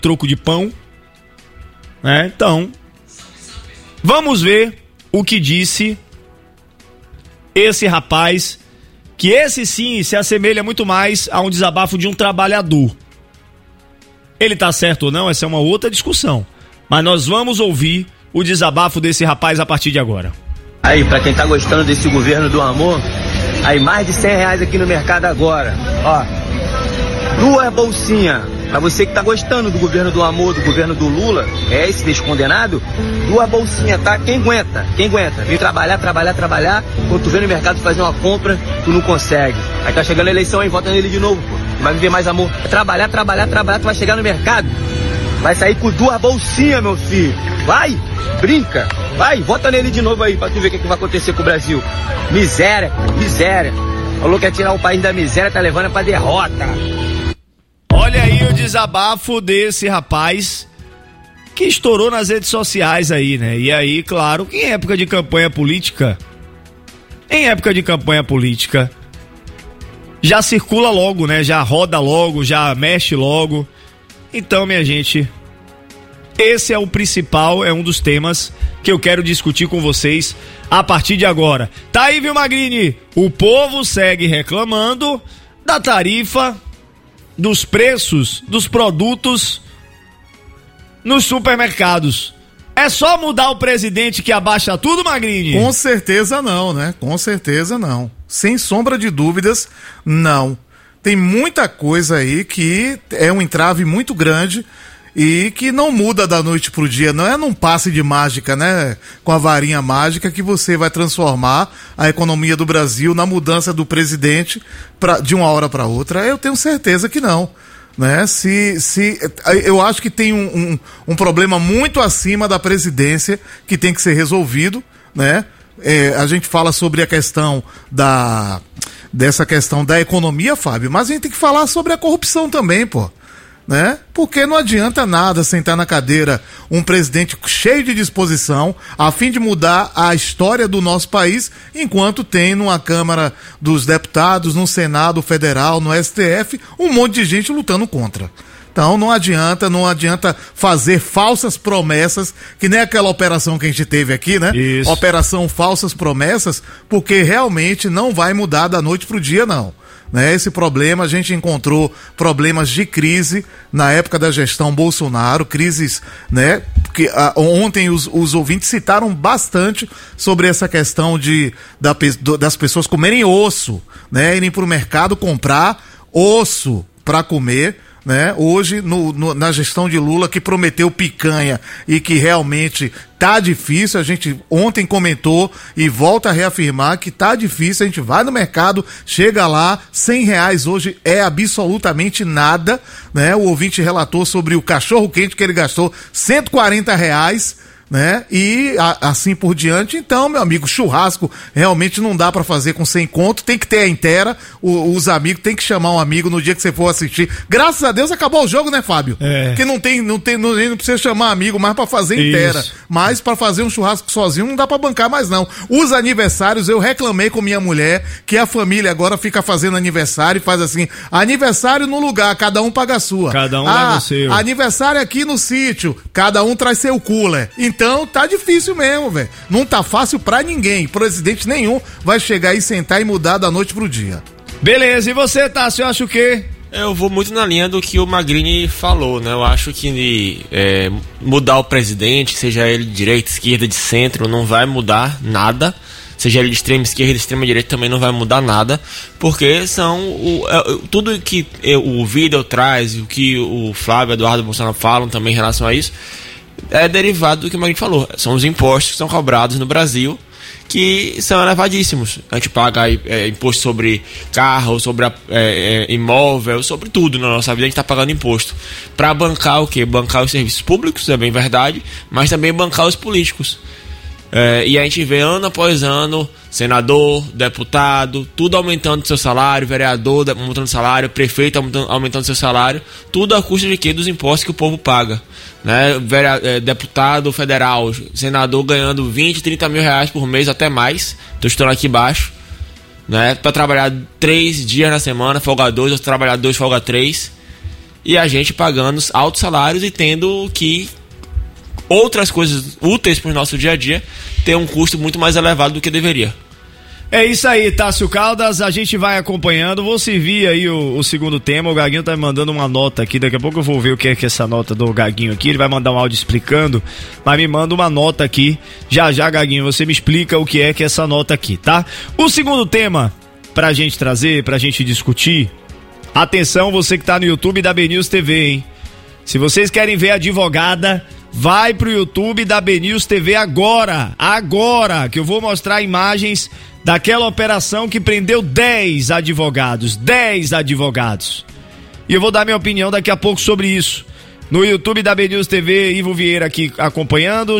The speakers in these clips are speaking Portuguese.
troco de pão, né? Então, vamos ver o que disse esse rapaz, que esse sim se assemelha muito mais a um desabafo de um trabalhador. Ele tá certo ou não, essa é uma outra discussão, mas nós vamos ouvir o desabafo desse rapaz a partir de agora. Aí, pra quem tá gostando desse governo do amor, aí mais de R$100 aqui no mercado agora, ó, 2 bolsinhas, pra você que tá gostando do governo do amor, do governo do Lula, esse descondenado, 2 bolsinhas, tá? Quem aguenta? Vem trabalhar, quando tu vem no mercado fazer uma compra, tu não consegue. Aí tá chegando a eleição aí, vota nele de novo, pô, vai viver mais amor. Trabalhar, tu vai chegar no mercado, vai sair com 2 bolsinhas, meu filho, vai, brinca. Vai, vota nele de novo aí, pra tu ver o que vai acontecer com o Brasil. Miséria. Falou que ia tirar o país da miséria, tá levando pra derrota. Olha aí o desabafo desse rapaz que estourou nas redes sociais aí, né? E aí, claro, que em época de campanha política, já circula logo, né? Já roda logo, já mexe logo. Então, minha gente, esse é o principal, é um dos temas que eu quero discutir com vocês a partir de agora. Tá aí, viu, Magrini? O povo segue reclamando da tarifa, dos preços dos produtos nos supermercados. É só mudar o presidente que abaixa tudo, Magrini? Com certeza não, né? Com certeza não. Sem sombra de dúvidas, não. Tem muita coisa aí que é um entrave muito grande e que não muda da noite pro dia, não é num passe de mágica, né, com a varinha mágica que você vai transformar a economia do Brasil na mudança do presidente de uma hora para outra. Eu tenho certeza que não, né? Eu acho que tem um problema muito acima da presidência que tem que ser resolvido, né? A gente fala sobre a questão dessa questão da economia, Fábio, mas a gente tem que falar sobre a corrupção também, pô. Né? Porque não adianta nada sentar na cadeira um presidente cheio de disposição a fim de mudar a história do nosso país, enquanto tem numa Câmara dos Deputados, no Senado Federal, no STF, um monte de gente lutando contra. Então não adianta fazer falsas promessas, que nem aquela operação que a gente teve aqui, né? Isso. Operação Falsas Promessas, porque realmente não vai mudar da noite pro dia, não. Né, esse problema, a gente encontrou problemas de crise na época da gestão Bolsonaro, crises, né, que ontem os ouvintes citaram bastante sobre essa questão das pessoas comerem osso, né, irem pro mercado comprar osso para comer, né? Hoje, na gestão de Lula, que prometeu picanha e que realmente tá difícil, a gente ontem comentou e volta a reafirmar que tá difícil, a gente vai no mercado, chega lá, R$100 hoje é absolutamente nada, né? O ouvinte relatou sobre o cachorro quente que ele gastou R$140, né? E assim por diante. Então, meu amigo, churrasco realmente não dá pra fazer com 100 conto, tem que ter a inteira, os amigos, tem que chamar um amigo no dia que você for assistir. Graças a Deus acabou o jogo, né, Fábio? Porque não precisa chamar amigo mais pra fazer inteira. Mas pra fazer um churrasco sozinho não dá pra bancar mais não. Os aniversários, eu reclamei com minha mulher que a família agora fica fazendo aniversário e faz assim, aniversário no lugar, cada um paga a sua. Cada um leva o seu. Aniversário aqui no sítio, cada um traz seu cooler. Então tá difícil mesmo, velho. Não tá fácil pra ninguém. Presidente nenhum vai chegar e sentar e mudar da noite pro dia. Beleza, e você, Tássio, acha o quê? Eu vou muito na linha do que o Magrini falou, né? Eu acho que mudar o presidente, seja ele de direita, esquerda, de centro, não vai mudar nada. Seja ele de extrema esquerda, de extrema direita, também não vai mudar nada, porque tudo que o Vidal traz, o que o Flávio e o Eduardo Bolsonaro falam também em relação a isso, é derivado do que o Magrini falou. São os impostos que são cobrados no Brasil, que são elevadíssimos. A gente paga imposto sobre carro, sobre imóvel, sobre tudo na nossa vida a gente está pagando imposto. Para bancar o quê? Bancar os serviços públicos, é bem verdade, mas também bancar os políticos. E a gente vê ano após ano, senador, deputado, tudo aumentando seu salário, vereador aumentando salário, prefeito aumentando seu salário, tudo à custa de quê? Dos impostos que o povo paga, né? Deputado federal, senador ganhando 20, 30 mil reais por mês, até mais, tô estudando aqui embaixo, né? Para trabalhar 3 dias na semana, folga 2, ou trabalhar 2, folga 3, e a gente pagando altos salários e tendo que outras coisas úteis para o nosso dia a dia ter um custo muito mais elevado do que deveria. É isso aí, Tássio Caldas, a gente vai acompanhando, vou servir aí o segundo tema, o Gaguinho tá me mandando uma nota aqui, daqui a pouco eu vou ver o que é essa nota do Gaguinho aqui, ele vai mandar um áudio explicando, mas me manda uma nota aqui, já Gaguinho, você me explica o que é essa nota aqui, tá? O segundo tema, pra gente trazer, pra gente discutir, atenção você que tá no YouTube da BNews TV, hein? Se vocês querem ver a advogada, vai pro YouTube da BNews TV agora, que eu vou mostrar imagens daquela operação que prendeu 10 advogados. E eu vou dar minha opinião daqui a pouco sobre isso. No YouTube da BNews TV, Ivo Vieira aqui acompanhando,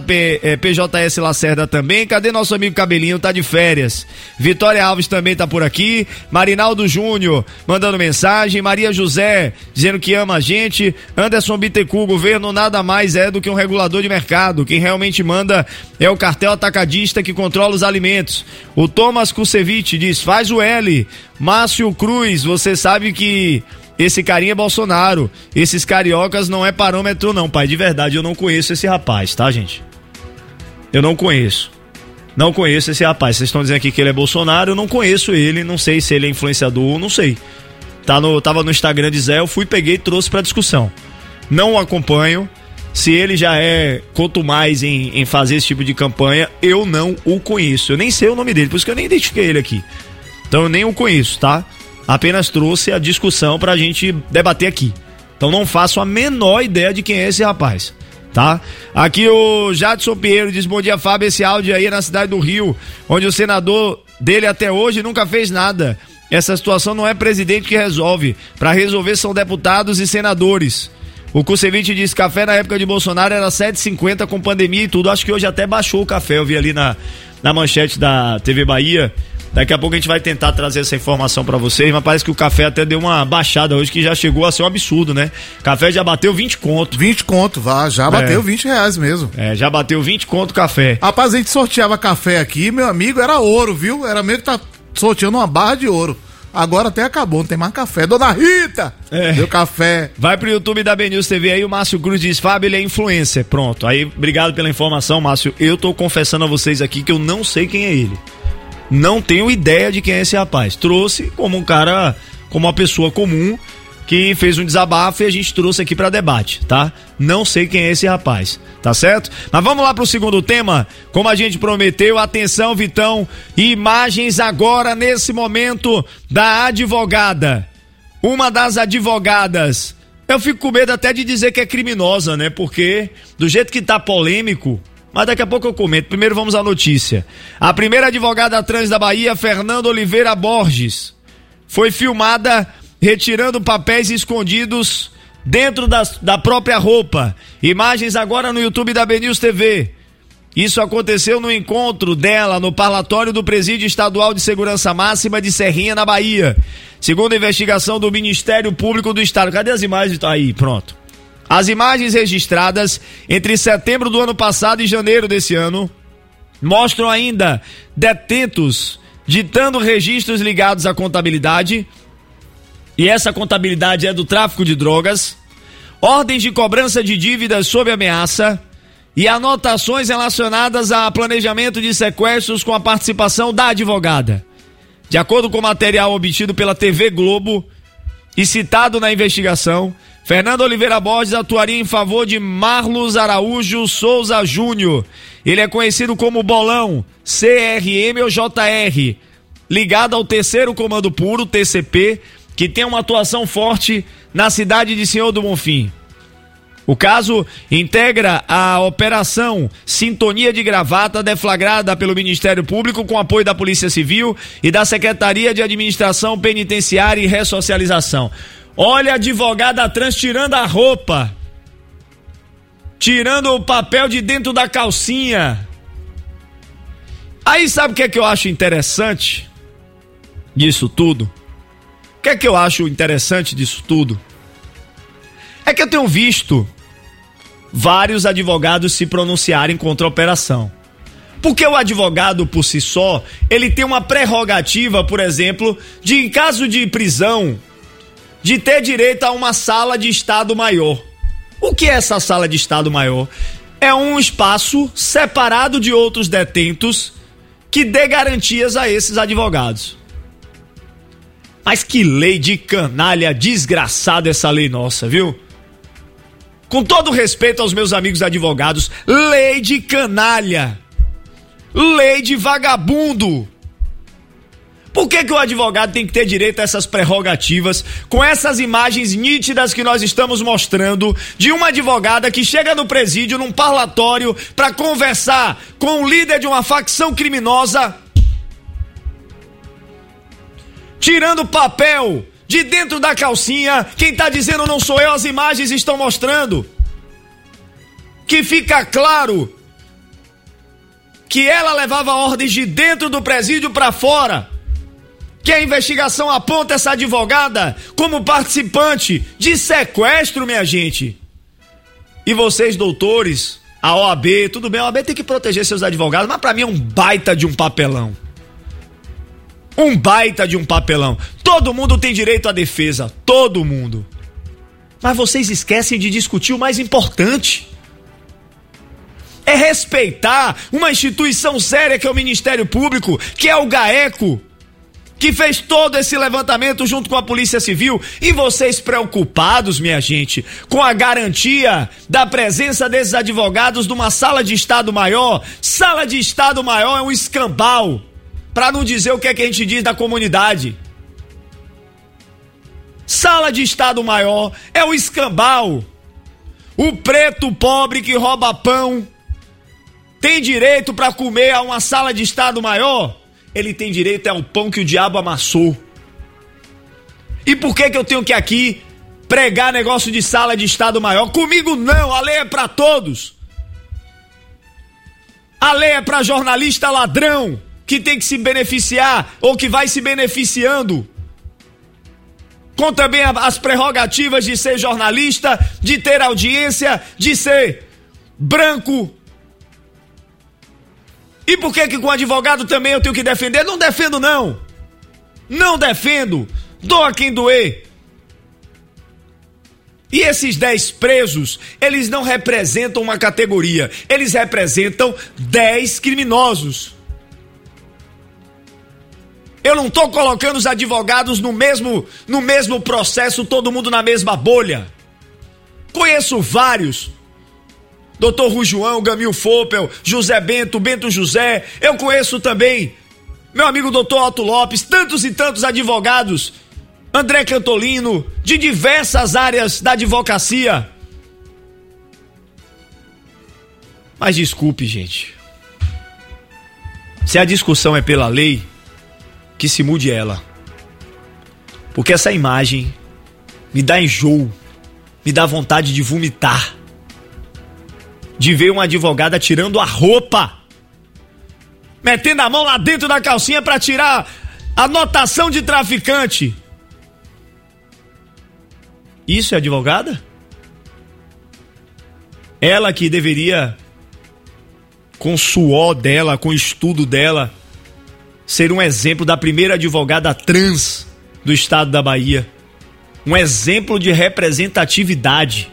PJS Lacerda também. Cadê nosso amigo Cabelinho? Tá de férias. Vitória Alves também tá por aqui. Marinaldo Júnior mandando mensagem. Maria José dizendo que ama a gente. Anderson Bittencourt, governo nada mais é do que um regulador de mercado. Quem realmente manda é o cartel atacadista que controla os alimentos. O Thomas Kusevich diz, faz o L. Márcio Cruz, você sabe que esse carinha é Bolsonaro. Esses cariocas não é parâmetro não, pai. De verdade, eu não conheço esse rapaz, tá, gente? Eu não conheço. Não conheço esse rapaz. Vocês estão dizendo aqui que ele é Bolsonaro, eu não conheço ele, não sei se ele é influenciador, não sei. Tava no Instagram de Zé, eu fui, peguei e trouxe pra discussão. Não o acompanho. Se ele já é quanto mais em fazer esse tipo de campanha, eu não o conheço. Eu nem sei o nome dele, por isso que eu nem identifiquei ele aqui. Então eu nem o conheço, tá? Apenas trouxe a discussão pra gente debater aqui. Então não faço a menor ideia de quem é esse rapaz, tá? Aqui o Jadson Pinheiro diz, bom dia, Fábio, esse áudio aí é na cidade do Rio, onde o senador dele até hoje nunca fez nada. Essa situação não é presidente que resolve. Pra resolver são deputados e senadores. O Kusevich diz, café na época de Bolsonaro era 7,50 com pandemia e tudo. Acho que hoje até baixou o café, eu vi ali na manchete da TV Bahia. Daqui a pouco a gente vai tentar trazer essa informação pra vocês, mas parece que o café até deu uma baixada hoje, que já chegou a ser um absurdo, né? Café já bateu 20 conto. 20 conto, já bateu R$20 mesmo. Já bateu 20 conto o café. Rapaz, a gente sorteava café aqui, meu amigo, era ouro, viu? Era meio que tá sorteando uma barra de ouro. Agora até acabou, não tem mais café. Dona Rita, deu café. Vai pro YouTube da BNews TV aí, o Márcio Cruz diz, Fábio, ele é influencer. Pronto, aí, obrigado pela informação, Márcio. Eu tô confessando a vocês aqui que eu não sei quem é ele. Não tenho ideia de quem é esse rapaz. Trouxe como um cara, como uma pessoa comum que fez um desabafo e a gente trouxe aqui pra debate, tá? Não sei quem é esse rapaz, tá certo? Mas vamos lá pro segundo tema, como a gente prometeu, atenção, Vitão, imagens agora nesse momento da advogada. Uma das advogadas, eu fico com medo até de dizer que é criminosa, né? Porque do jeito que tá polêmico, mas daqui a pouco eu comento. Primeiro vamos à notícia. A primeira advogada trans da Bahia, Fernanda Oliveira Borges, foi filmada retirando papéis escondidos dentro da própria roupa. Imagens agora no YouTube da BNews TV. Isso aconteceu no encontro dela no parlatório do Presídio Estadual de Segurança Máxima de Serrinha, na Bahia. Segundo a investigação do Ministério Público do Estado. Cadê as imagens? Tá aí, pronto. As imagens registradas entre setembro do ano passado e janeiro desse ano mostram ainda detentos ditando registros ligados à contabilidade, e essa contabilidade é do tráfico de drogas, ordens de cobrança de dívidas sob ameaça e anotações relacionadas a planejamento de sequestros com a participação da advogada. De acordo com o material obtido pela TV Globo e citado na investigação, Fernando Oliveira Borges atuaria em favor de Marlos Araújo Souza Júnior. Ele é conhecido como Bolão, CRM ou JR, ligado ao Terceiro Comando Puro, TCP, que tem uma atuação forte na cidade de Senhor do Bonfim. O caso integra a Operação Sintonia de Gravata, deflagrada pelo Ministério Público com apoio da Polícia Civil e da Secretaria de Administração Penitenciária e Ressocialização. Olha a advogada trans tirando a roupa, tirando o papel de dentro da calcinha. Aí sabe o que é que eu acho interessante disso tudo? O que é que eu acho interessante disso tudo? É que eu tenho visto vários advogados se pronunciarem contra a operação. Porque o advogado, por si só, ele tem uma prerrogativa, por exemplo, de, em caso de prisão de ter direito a uma sala de Estado Maior. O que é essa sala de Estado Maior? É um espaço separado de outros detentos que dê garantias a esses advogados. Mas que lei de canalha desgraçada essa lei nossa, viu? Com todo respeito aos meus amigos advogados, lei de canalha. Lei de vagabundo. Por que o advogado tem que ter direito a essas prerrogativas com essas imagens nítidas que nós estamos mostrando de uma advogada que chega no presídio, num parlatório, para conversar com o líder de uma facção criminosa, tirando papel de dentro da calcinha? Quem tá dizendo não sou eu, as imagens estão mostrando. Que fica claro que ela levava ordens de dentro do presídio para fora. Que a investigação aponta essa advogada como participante de sequestro, minha gente. E vocês, doutores, a OAB, tudo bem, a OAB tem que proteger seus advogados, mas pra mim é um baita de um papelão. Um baita de um papelão. Todo mundo tem direito à defesa, todo mundo. Mas vocês esquecem de discutir o mais importante. É respeitar uma instituição séria que é o Ministério Público, que é o GAECO, que fez todo esse levantamento junto com a Polícia Civil, e vocês preocupados, minha gente, com a garantia da presença desses advogados numa sala de Estado Maior. Sala de Estado Maior é um escambau, para não dizer o que é que a gente diz da comunidade. Sala de Estado Maior é um escambau. O preto pobre que rouba pão tem direito para comer a uma sala de Estado Maior? Ele tem direito ao pão que o diabo amassou. E por que eu tenho que aqui pregar negócio de sala de Estado Maior? Comigo não, a lei é pra todos. A lei é pra jornalista ladrão, que tem que se beneficiar, ou que vai se beneficiando, com também as prerrogativas de ser jornalista, de ter audiência, de ser branco. E por que com advogado também eu tenho que defender? Não defendo não. Não defendo. Doa quem doer. E esses 10 presos, eles não representam uma categoria. Eles representam 10 criminosos. Eu não estou colocando os advogados no mesmo processo, todo mundo na mesma bolha. Conheço vários. Doutor Rui João, Gamil Fopel, José Bento, Bento José. Eu conheço também meu amigo doutor Otto Lopes, tantos e tantos advogados, André Cantolino, de diversas áreas da advocacia. Mas desculpe, gente. Se a discussão é pela lei, que se mude ela. Porque essa imagem me dá enjoo, me dá vontade de vomitar. De ver uma advogada tirando a roupa, metendo a mão lá dentro da calcinha para tirar a notação de traficante. Isso é advogada? Ela que deveria, com o suor dela, com o estudo dela, ser um exemplo da primeira advogada trans do estado da Bahia. Um exemplo de representatividade.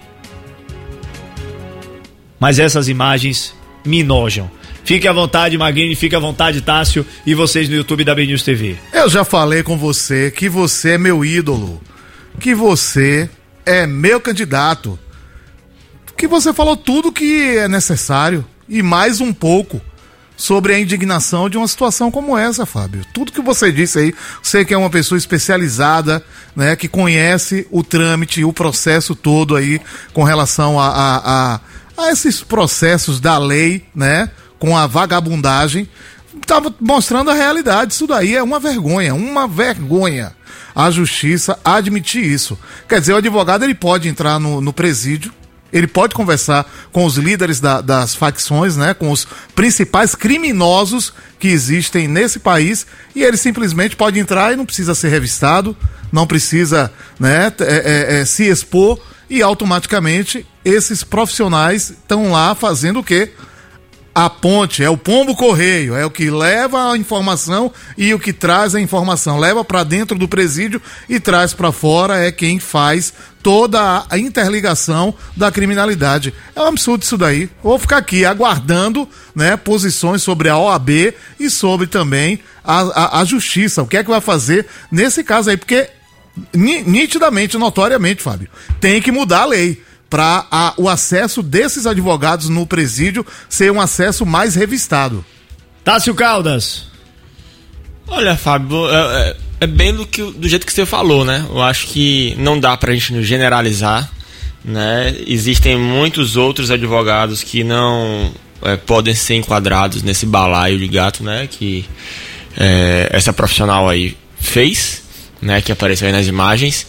Mas essas imagens me enojam. Fique à vontade, Magrini, fique à vontade, Tássio, e vocês no YouTube da BNews TV. Eu já falei com você que você é meu ídolo, que você é meu candidato, que você falou tudo que é necessário e mais um pouco sobre a indignação de uma situação como essa, Fábio. Tudo que você disse aí, sei que é uma pessoa especializada, né, que conhece o trâmite, o processo todo aí com relação a esses processos da lei, né, com a vagabundagem, estava mostrando a realidade. Isso daí é uma vergonha a justiça admitir isso. Quer dizer, o advogado ele pode entrar no presídio, ele pode conversar com os líderes das facções, né, com os principais criminosos que existem nesse país, e ele simplesmente pode entrar e não precisa ser revistado, não precisa, né, se expor, e automaticamente esses profissionais estão lá fazendo o quê? a ponte, é o pombo correio, é o que leva a informação e o que traz a informação, leva para dentro do presídio e traz para fora, é quem faz toda a interligação da criminalidade. É um absurdo isso daí. Vou ficar aqui aguardando, né, posições sobre a OAB e sobre também a justiça, o que é que vai fazer nesse caso aí, porque nitidamente, notoriamente, Fábio, tem que mudar a lei para o acesso desses advogados no presídio ser um acesso mais revistado. Tássio Caldas. Olha, Fábio, é bem do jeito que você falou, né? Eu acho que não dá pra gente generalizar, né? Existem muitos outros advogados que não podem ser enquadrados nesse balaio de gato, né? Que essa profissional aí fez, né? Que apareceu aí nas imagens.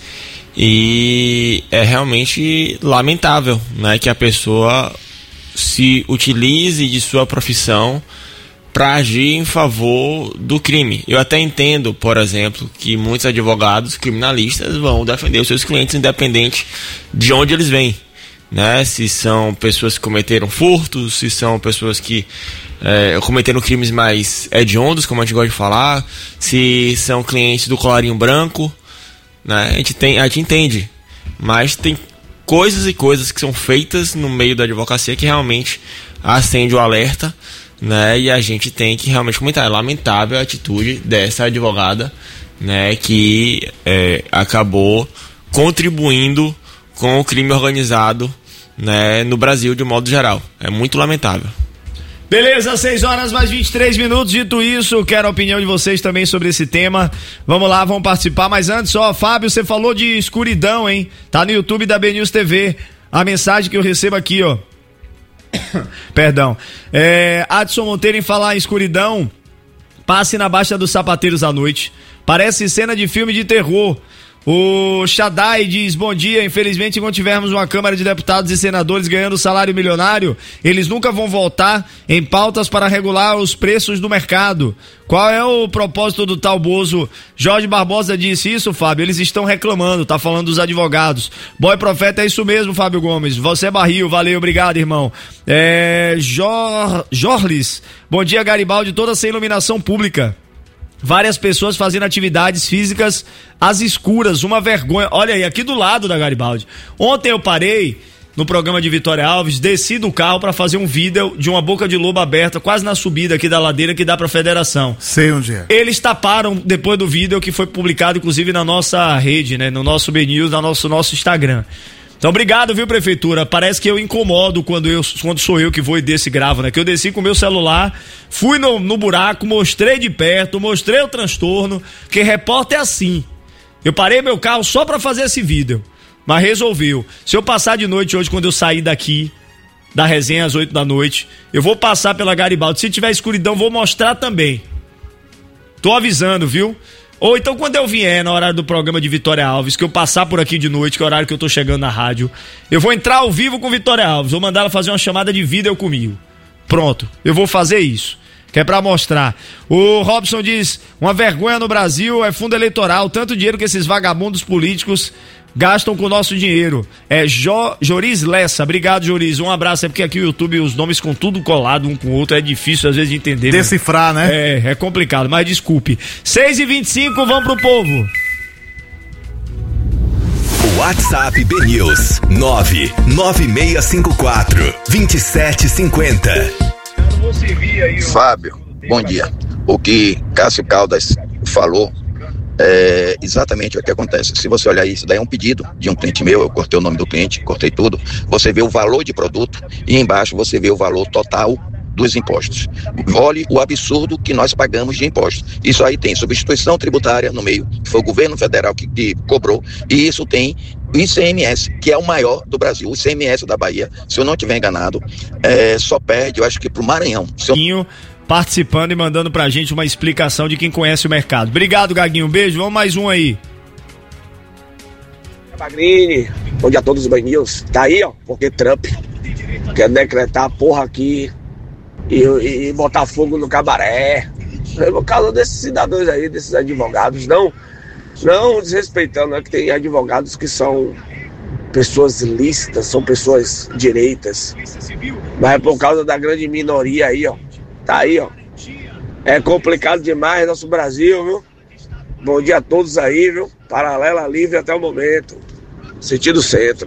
E é realmente lamentável, né, que a pessoa se utilize de sua profissão para agir em favor do crime. Eu até entendo, por exemplo, que muitos advogados criminalistas vão defender os seus clientes independente de onde eles vêm, né? Se são pessoas que cometeram furtos, se são pessoas que cometeram crimes mais hediondos, como a gente gosta de falar, se são clientes do colarinho branco, né? A gente entende, mas tem coisas e coisas que são feitas no meio da advocacia que realmente acende o alerta, né? E a gente tem que realmente comentar. É lamentável a atitude dessa advogada, né? Que acabou contribuindo com o crime organizado, né? No Brasil de modo geral. É muito lamentável. Beleza, 6 horas mais 23 minutos. Dito isso, quero a opinião de vocês também sobre esse tema. Vamos lá, vamos participar. Mas antes, Fábio, você falou de escuridão, hein? Tá no YouTube da BNews TV. A mensagem que eu recebo aqui, ó. Perdão. Adson Monteiro, em falar em escuridão, passe na Baixa dos Sapateiros à noite. Parece cena de filme de terror. O Shaddai diz: bom dia, infelizmente quando tivermos uma Câmara de Deputados e Senadores ganhando salário milionário, eles nunca vão votar em pautas para regular os preços do mercado. Qual é o propósito do tal Bozo? Jorge Barbosa disse isso, Fábio, eles estão reclamando, tá falando dos advogados. Boy Profeta, é isso mesmo, Fábio Gomes, você é barril, valeu, obrigado, irmão. Jorlis, bom dia, Garibaldi, toda essa iluminação pública. Várias pessoas fazendo atividades físicas às escuras, uma vergonha. Olha aí, aqui do lado da Garibaldi. Ontem eu parei no programa de Vitória Alves, desci do carro para fazer um vídeo de uma boca de lobo aberta, quase na subida aqui da ladeira que dá pra Federação. Sei onde é. Eles taparam depois do vídeo que foi publicado, inclusive, na nossa rede, né? No nosso BNews, no nosso Instagram. Então, obrigado, viu, Prefeitura? Parece que eu incomodo quando sou eu que vou e desço e gravo, né? Que eu desci com o meu celular, fui no buraco, mostrei de perto, mostrei o transtorno, que repórter é assim. Eu parei meu carro só pra fazer esse vídeo, mas resolveu. Se eu passar de noite hoje, quando eu sair daqui, da resenha às 8 da noite, eu vou passar pela Garibaldi. Se tiver escuridão, vou mostrar também. Tô avisando, viu? Ou então quando eu vier na hora do programa de Vitória Alves, que eu passar por aqui de noite, que é o horário que eu tô chegando na rádio, eu vou entrar ao vivo com Vitória Alves, vou mandar ela fazer uma chamada de vídeo comigo. Pronto, eu vou fazer isso, que é pra mostrar. O Robson diz: uma vergonha no Brasil é fundo eleitoral, tanto dinheiro que esses vagabundos políticos gastam com o nosso dinheiro. Joris Lessa, obrigado, Joris, um abraço. É porque aqui o YouTube os nomes com tudo colado um com o outro, é difícil às vezes de entender. Decifrar, né? É complicado, mas desculpe. 6h25, vamos pro povo. WhatsApp BNews 99654-2750. Fábio, bom dia. O que Cássio Caldas falou é exatamente o que acontece. Se você olhar isso, daí é um pedido de um cliente meu, eu cortei o nome do cliente, cortei tudo, você vê o valor de produto e embaixo você vê o valor total dos impostos. Olhe o absurdo que nós pagamos de impostos. Isso aí tem substituição tributária no meio, que foi o governo federal que cobrou, e isso tem o ICMS, que é o maior do Brasil. O ICMS da Bahia, se eu não estiver enganado, só perde, eu acho que pro Maranhão. Participando e mandando pra gente uma explicação de quem conhece o mercado. Obrigado, Gaguinho, beijo, vamos mais um aí. Magrini, bom dia a todos os BNews. Tá aí, ó, porque Trump quer decretar a porra aqui e botar fogo no cabaré. Por causa desses cidadãos aí, desses advogados, não desrespeitando, né, que tem advogados que são pessoas lícitas, são pessoas direitas. Mas é por causa da grande minoria aí, ó. Tá aí, ó. É complicado demais nosso Brasil, viu? Bom dia a todos aí, viu? Paralela livre até o momento. Sentido centro.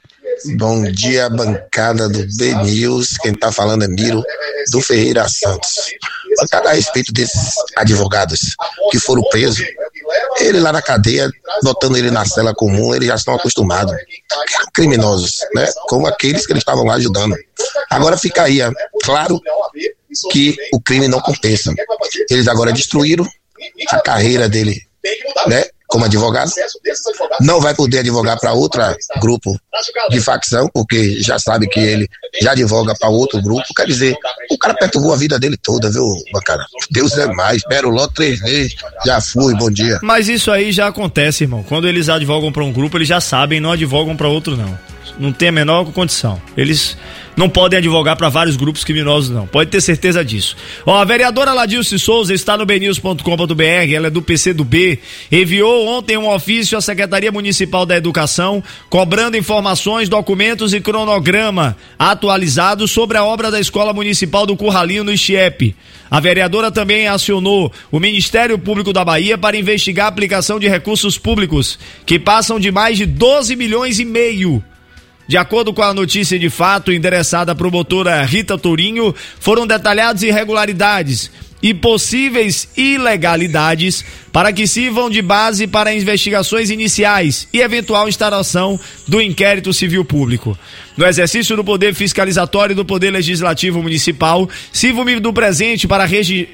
Bom dia, bancada do B-News. Quem tá falando é Miro, do Ferreira Santos. Bancada a respeito desses advogados que foram presos. Ele lá na cadeia, botando ele na cela comum, eles já estão acostumados. Criminosos, né? Como aqueles que eles estavam lá ajudando. Agora fica aí, claro que o crime não compensa. Eles agora destruíram a carreira dele, né? Como advogado, não vai poder advogar para outro grupo de facção, porque já sabe que ele já advoga para outro grupo. Quer dizer, o cara perturbou a vida dele toda, viu, bancada? Deus é mais, espero logo 3 vezes, já fui, bom dia. Mas isso aí já acontece, irmão. Quando eles advogam para um grupo, eles já sabem, não advogam para outro, não. Não tem a menor condição. Eles não podem advogar para vários grupos criminosos, não. Pode ter certeza disso. Ó, a vereadora Ladilce Souza está no bnews.com.br, ela é do PCdoB, enviou ontem um ofício à Secretaria Municipal da Educação, cobrando informações, documentos e cronograma atualizados sobre a obra da Escola Municipal do Curralinho no Ixiepe. A vereadora também acionou o Ministério Público da Bahia para investigar a aplicação de recursos públicos, que passam de mais de 12 milhões e meio. De acordo com a notícia de fato endereçada à promotora Rita Tourinho, foram detalhadas irregularidades e possíveis ilegalidades para que sirvam de base para investigações iniciais e eventual instauração do inquérito civil público. No exercício do poder fiscalizatório do Poder Legislativo Municipal, sirvo-me do presente para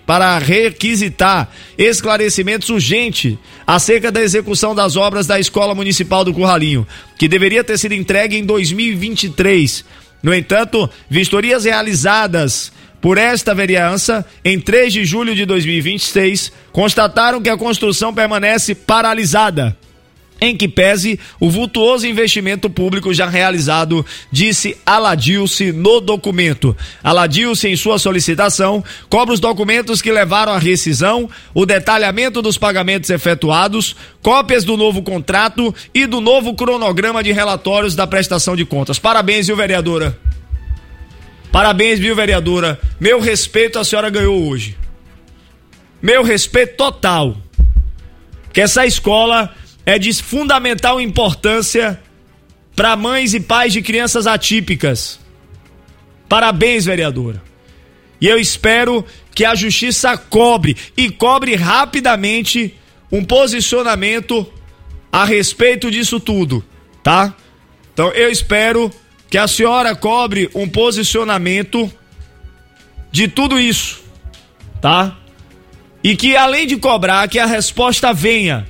requisitar esclarecimentos urgentes acerca da execução das obras da Escola Municipal do Curralinho, que deveria ter sido entregue em 2023. No entanto, vistorias realizadas por esta vereança, em 3 de julho de 2026, constataram que a construção permanece paralisada, em que pese o vultuoso investimento público já realizado, disse Aladilce no documento. Aladilce, em sua solicitação, cobra os documentos que levaram à rescisão, o detalhamento dos pagamentos efetuados, cópias do novo contrato e do novo cronograma de relatórios da prestação de contas. Parabéns, viu, vereadora? Parabéns, viu, vereadora? Meu respeito a senhora ganhou hoje. Meu respeito total. Que essa escola é de fundamental importância para mães e pais de crianças atípicas. Parabéns, vereadora. E eu espero que a justiça cobre rapidamente um posicionamento a respeito disso tudo, tá? Então eu espero que a senhora cobre um posicionamento de tudo isso, tá? E que além de cobrar, que a resposta venha.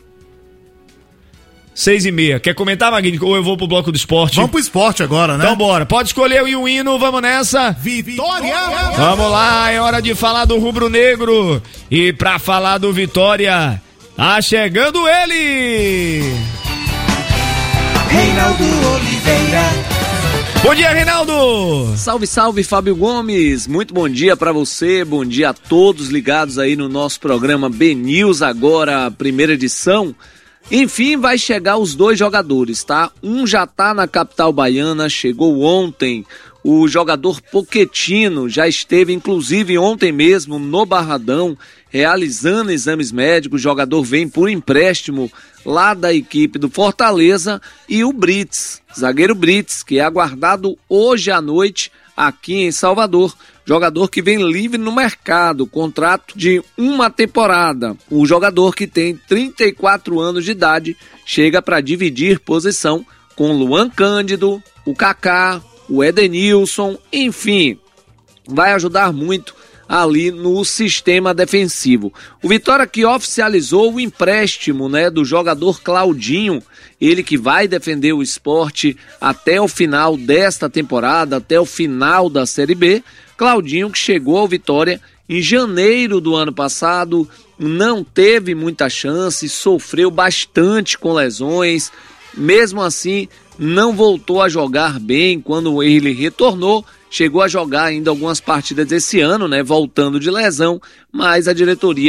6h30. Quer comentar, Magni? Ou eu vou pro bloco do esporte? Vamos pro esporte agora, né? Então bora. Pode escolher o hino, vamos nessa. Vitória! Vamos lá, é hora de falar do rubro-negro. E pra falar do Vitória, tá chegando ele! Reinaldo Oliveira. Bom dia, Reinaldo! Salve, salve, Fábio Gomes. Muito bom dia pra você, bom dia a todos ligados aí no nosso programa B-News, agora a primeira edição. Enfim, vai chegar os 2 jogadores, tá? Um já tá na capital baiana, chegou ontem. O jogador Pochettino já esteve, inclusive, ontem mesmo no Barradão, realizando exames médicos. O jogador vem por empréstimo lá da equipe do Fortaleza. E o Brits, zagueiro Brits, que é aguardado hoje à noite aqui em Salvador. Jogador que vem livre no mercado, contrato de 1 temporada. O jogador que tem 34 anos de idade chega para dividir posição com Luan Cândido, o Kaká, o Edenilson, enfim, vai ajudar muito ali no sistema defensivo. O Vitória que oficializou o empréstimo, né, do jogador Claudinho, ele que vai defender o Sport até o final desta temporada, até o final da Série B. Claudinho que chegou ao Vitória em janeiro do ano passado, não teve muita chance, sofreu bastante com lesões, mesmo assim não voltou a jogar bem quando ele retornou, chegou a jogar ainda algumas partidas esse ano, né, voltando de lesão, mas a diretoria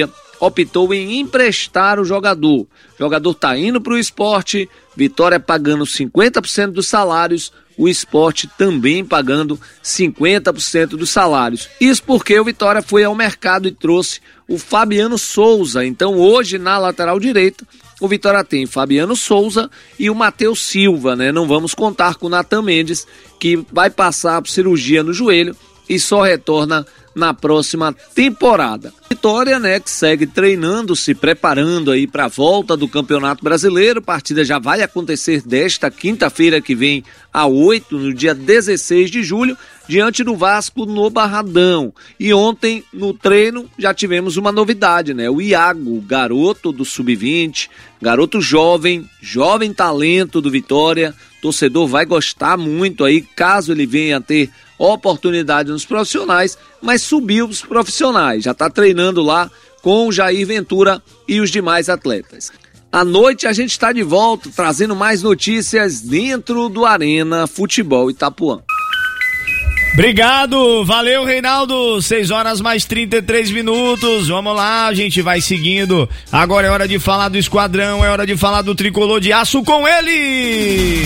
optou em emprestar o jogador. O jogador está indo para o Sport, Vitória pagando 50% dos salários, o Sport também pagando 50% dos salários. Isso porque o Vitória foi ao mercado e trouxe o Fabiano Souza. Então hoje na lateral direita o Vitória tem Fabiano Souza e o Matheus Silva, né? Não vamos contar com o Nathan Mendes, que vai passar por cirurgia no joelho e só retorna na próxima temporada. Vitória, né, que segue treinando, se preparando aí para a volta do Campeonato Brasileiro. A partida já vai acontecer desta quinta-feira que vem, a 8, no dia 16 de julho, diante do Vasco no Barradão. E ontem, no treino, já tivemos uma novidade, né? O Iago, garoto do Sub-20, garoto jovem talento do Vitória. O torcedor vai gostar muito aí, caso ele venha a ter oportunidade nos profissionais, mas subiu os profissionais, já está treinando lá com o Jair Ventura e os demais atletas. À noite a gente está de volta, trazendo mais notícias dentro do Arena Futebol Itapuã. Obrigado, valeu Reinaldo, 6h mais 33 minutos, vamos lá, a gente vai seguindo, agora é hora de falar do Esquadrão, é hora de falar do Tricolor de Aço com ele!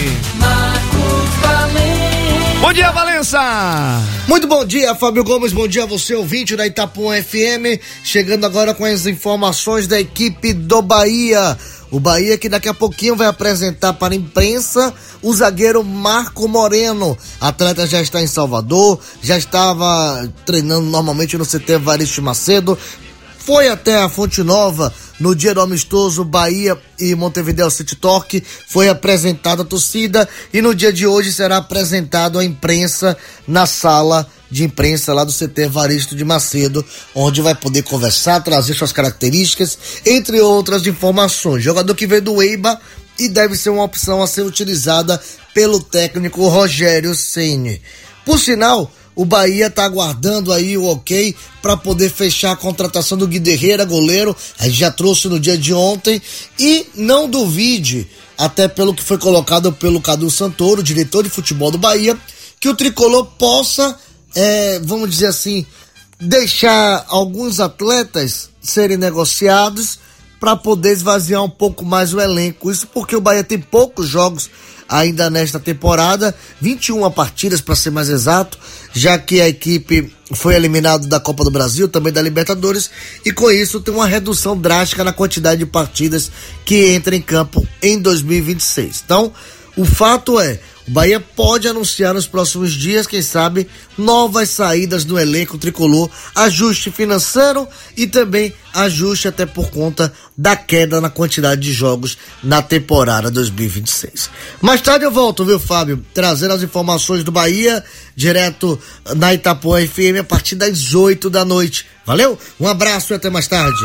Bom dia, Valença! Muito bom dia, Fábio Gomes, bom dia a você, ouvinte da Itapuã FM, chegando agora com as informações da equipe do Bahia. O Bahia que daqui a pouquinho vai apresentar para a imprensa o zagueiro Marco Moreno. Atleta já está em Salvador, já estava treinando normalmente no CT Evaristo Macedo, foi até a Fonte Nova no dia do amistoso Bahia e Montevideo City Torque, foi apresentada a torcida e no dia de hoje será apresentado a imprensa na sala de imprensa lá do CT Evaristo de Macedo, onde vai poder conversar, trazer suas características, entre outras informações. Jogador que veio do Eiba e deve ser uma opção a ser utilizada pelo técnico Rogério Ceni. Por sinal, o Bahia tá aguardando aí o ok para poder fechar a contratação do Guiderreira, goleiro. A gente já trouxe no dia de ontem. E não duvide, até pelo que foi colocado pelo Cadu Santoro, diretor de futebol do Bahia, que o Tricolor possa, vamos dizer assim, deixar alguns atletas serem negociados para poder esvaziar um pouco mais o elenco. Isso porque o Bahia tem poucos jogos ainda nesta temporada, 21 partidas para ser mais exato, já que a equipe foi eliminada da Copa do Brasil, também da Libertadores, e com isso tem uma redução drástica na quantidade de partidas que entra em campo em 2026. Então, o fato é, o Bahia pode anunciar nos próximos dias, quem sabe, novas saídas do elenco tricolor, ajuste financeiro e também ajuste até por conta da queda na quantidade de jogos na temporada 2026. Mais tarde eu volto, viu, Fábio? Trazendo as informações do Bahia, direto na Itapuã FM a partir das 8 da noite. Valeu? Um abraço e até mais tarde.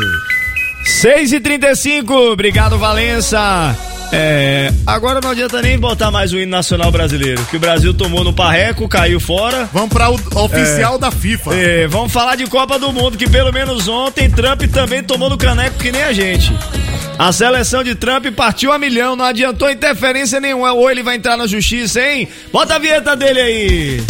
6h35, obrigado, Valença. Agora não adianta nem botar mais o hino nacional brasileiro, que o Brasil tomou no parreco, caiu fora. Vamos para o oficial da FIFA. Vamos falar de Copa do Mundo, que pelo menos ontem Trump também tomou no caneco que nem a gente. A seleção de Trump partiu a milhão, não adiantou interferência nenhuma, ou ele vai entrar na justiça, hein? Bota a vinheta dele aí.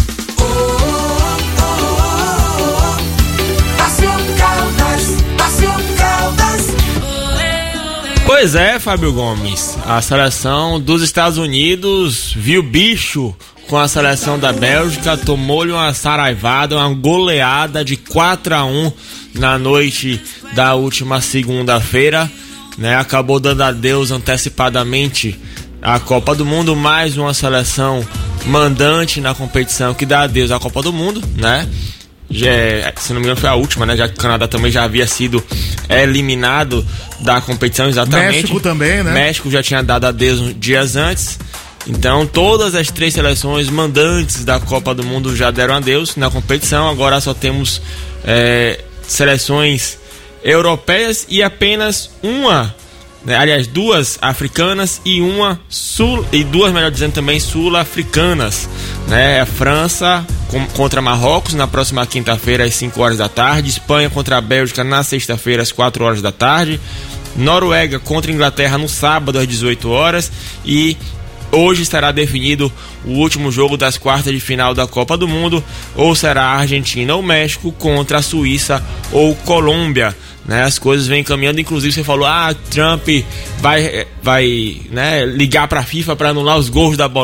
Pois é, Fábio Gomes, a seleção dos Estados Unidos viu bicho com a seleção da Bélgica, tomou-lhe uma saraivada, uma goleada de 4-1 na noite da última segunda-feira, né? Acabou dando adeus antecipadamente à Copa do Mundo, mais uma seleção mandante na competição que dá adeus à Copa do Mundo, né? Se não me engano foi a última, né? Já que o Canadá também já havia sido eliminado da competição, exatamente. México também, né? México já tinha dado adeus dias antes. Então todas as três seleções mandantes da Copa do Mundo já deram adeus na competição. Agora só temos seleções europeias e apenas uma, né? Aliás, duas africanas e duas, melhor dizendo, também sul-africanas, né? A França contra Marrocos na próxima quinta-feira às 5 horas da tarde, Espanha contra a Bélgica na sexta-feira às 4 horas da tarde, Noruega contra a Inglaterra no sábado às 18 horas e hoje será definido o último jogo das quartas de final da Copa do Mundo, ou será a Argentina ou México contra a Suíça ou Colômbia, né? As coisas vêm caminhando, inclusive você falou, Trump vai né, ligar para a FIFA para anular os gols da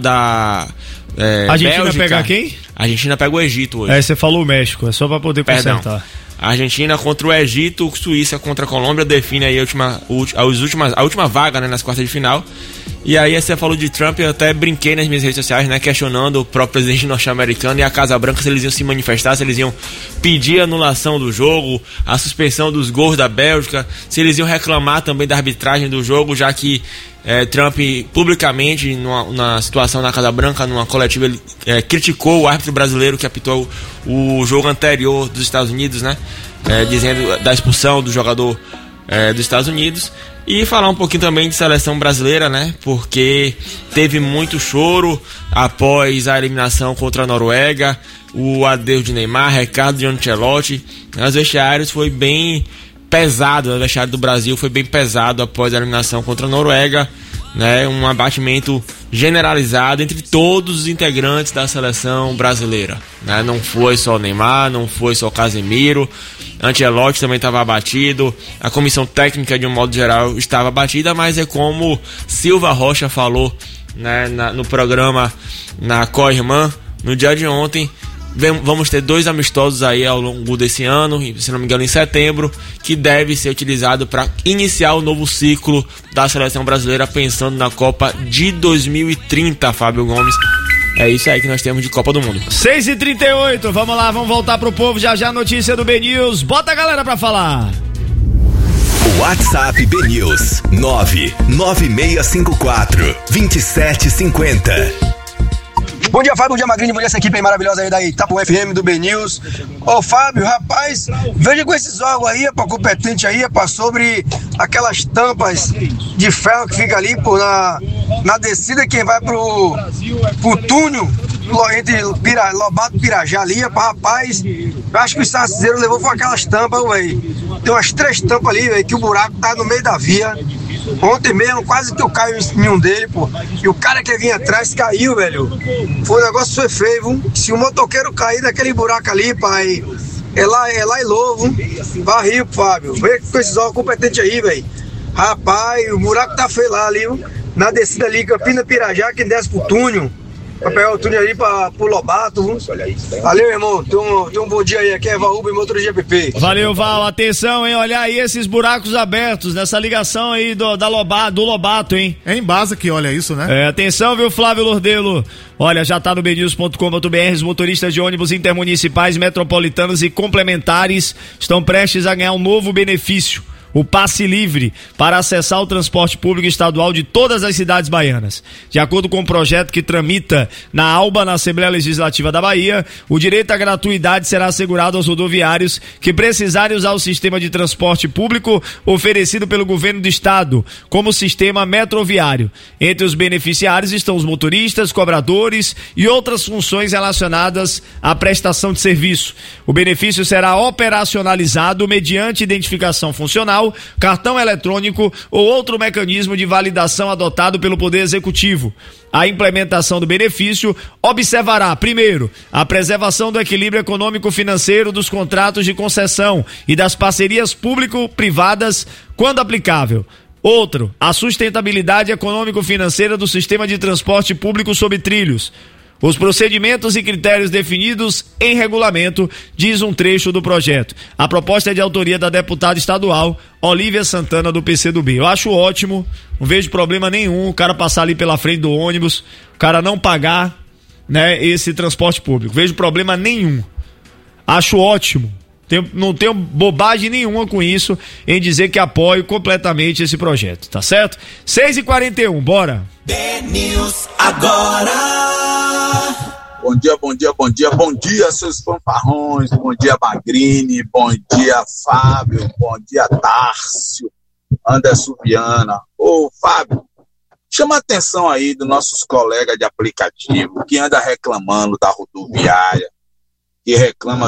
a Argentina Bélgica. pega quem? A Argentina pega o Egito hoje. Você falou o México, é só para poder consertar. A Argentina contra o Egito, Suíça contra a Colômbia, define aí a última vaga, né, nas quartas de final. E aí você falou de Trump, eu até brinquei nas minhas redes sociais, né, questionando o próprio presidente norte-americano e a Casa Branca se eles iam se manifestar, se eles iam pedir a anulação do jogo, a suspensão dos gols da Bélgica, se eles iam reclamar também da arbitragem do jogo, já que Trump publicamente, na situação na Casa Branca, numa coletiva, ele criticou o árbitro brasileiro que apitou o jogo anterior dos Estados Unidos, né, dizendo da expulsão do jogador dos Estados Unidos. E falar um pouquinho também de seleção brasileira, né? Porque teve muito choro após a eliminação contra a Noruega, o adeus de Neymar, recado de Ancelotti. Os vestiários foi bem pesado, o vestiário do Brasil foi bem pesado após a eliminação contra a Noruega, né? Um abatimento generalizado entre todos os integrantes da seleção brasileira, né? Não foi só Neymar, não foi só Casemiro, Ancelotti também estava abatido, a comissão técnica de um modo geral estava abatida, mas é como Silva Rocha falou, né, no programa na Co-Irmã no dia de ontem. Vamos ter 2 amistosos aí ao longo desse ano, se não me engano em setembro, que deve ser utilizado para iniciar o novo ciclo da seleção brasileira, pensando na Copa de 2030, Fábio Gomes. É isso aí que nós temos de Copa do Mundo. 6h38, vamos lá, vamos voltar pro povo, já a notícia do BNews, bota a galera pra falar. WhatsApp BNews 99654-2750. Bom dia, Fábio, bom dia, Magrini, bom dia, essa equipe aí maravilhosa aí da Itapuã FM, do BNews. Ô, Fábio, rapaz, veja com esses órgãos aí, competente aí, sobre aquelas tampas de ferro que fica ali, na descida, quem vai pro túnel, entre Lobato e Pirajá ali, rapaz, eu acho que o Sarceiro levou com aquelas tampas, velho. Tem umas 3 tampas ali, velho, que o buraco tá no meio da via. Ontem mesmo, quase que eu caio em um dele, pô. E o cara que vinha atrás caiu, velho. O negócio foi feio, viu? Se o motoqueiro cair naquele buraco ali, pai, é lá e louvo. Barril, Fábio. Vem com esses órgãos competentes aí, velho. Rapaz, o buraco tá feio lá ali, viu? Na descida ali, Campina Pirajá, que desce pro túnel. Pra pegar o túnel ali pro Lobato. Valeu, irmão. Tem um bom dia aí. Aqui é Vaúba e Motor de PP. Valeu, Val. Atenção, hein? Olha aí esses buracos abertos nessa ligação aí do Lobato, hein? É em base que olha isso, né? Atenção, viu, Flávio Lordelo? Olha, já tá no bnews.com.br, os motoristas de ônibus intermunicipais, metropolitanos e complementares estão prestes a ganhar um novo benefício. O passe livre para acessar o transporte público estadual de todas as cidades baianas. De acordo com o projeto que tramita na ALBA, na Assembleia Legislativa da Bahia, o direito à gratuidade será assegurado aos rodoviários que precisarem usar o sistema de transporte público oferecido pelo governo do estado, como sistema metroviário. Entre os beneficiários estão os motoristas, cobradores e outras funções relacionadas à prestação de serviço. O benefício será operacionalizado mediante identificação funcional, cartão eletrônico ou outro mecanismo de validação adotado pelo Poder Executivo. A implementação do benefício observará, primeiro, a preservação do equilíbrio econômico-financeiro dos contratos de concessão e das parcerias público-privadas, quando aplicável. Outro, a sustentabilidade econômico-financeira do sistema de transporte público sobre trilhos. Os procedimentos e critérios definidos em regulamento, diz um trecho do projeto. A proposta é de autoria da deputada estadual Olívia Santana, do PCdoB. Eu acho ótimo, não vejo problema nenhum o cara passar ali pela frente do ônibus, o cara não pagar, né, esse transporte público. Vejo problema nenhum. Acho ótimo. Não tenho bobagem nenhuma com isso em dizer que apoio completamente esse projeto, tá certo? 6h41, bora! BNews agora! Bom dia, bom dia, bom dia, bom dia, seus fanfarrões, bom dia, Magrini, bom dia, Fábio, bom dia, Tárcio, Anderson Viana. Ô, Fábio, chama a atenção aí dos nossos colegas de aplicativo que anda reclamando da rodoviária, que reclama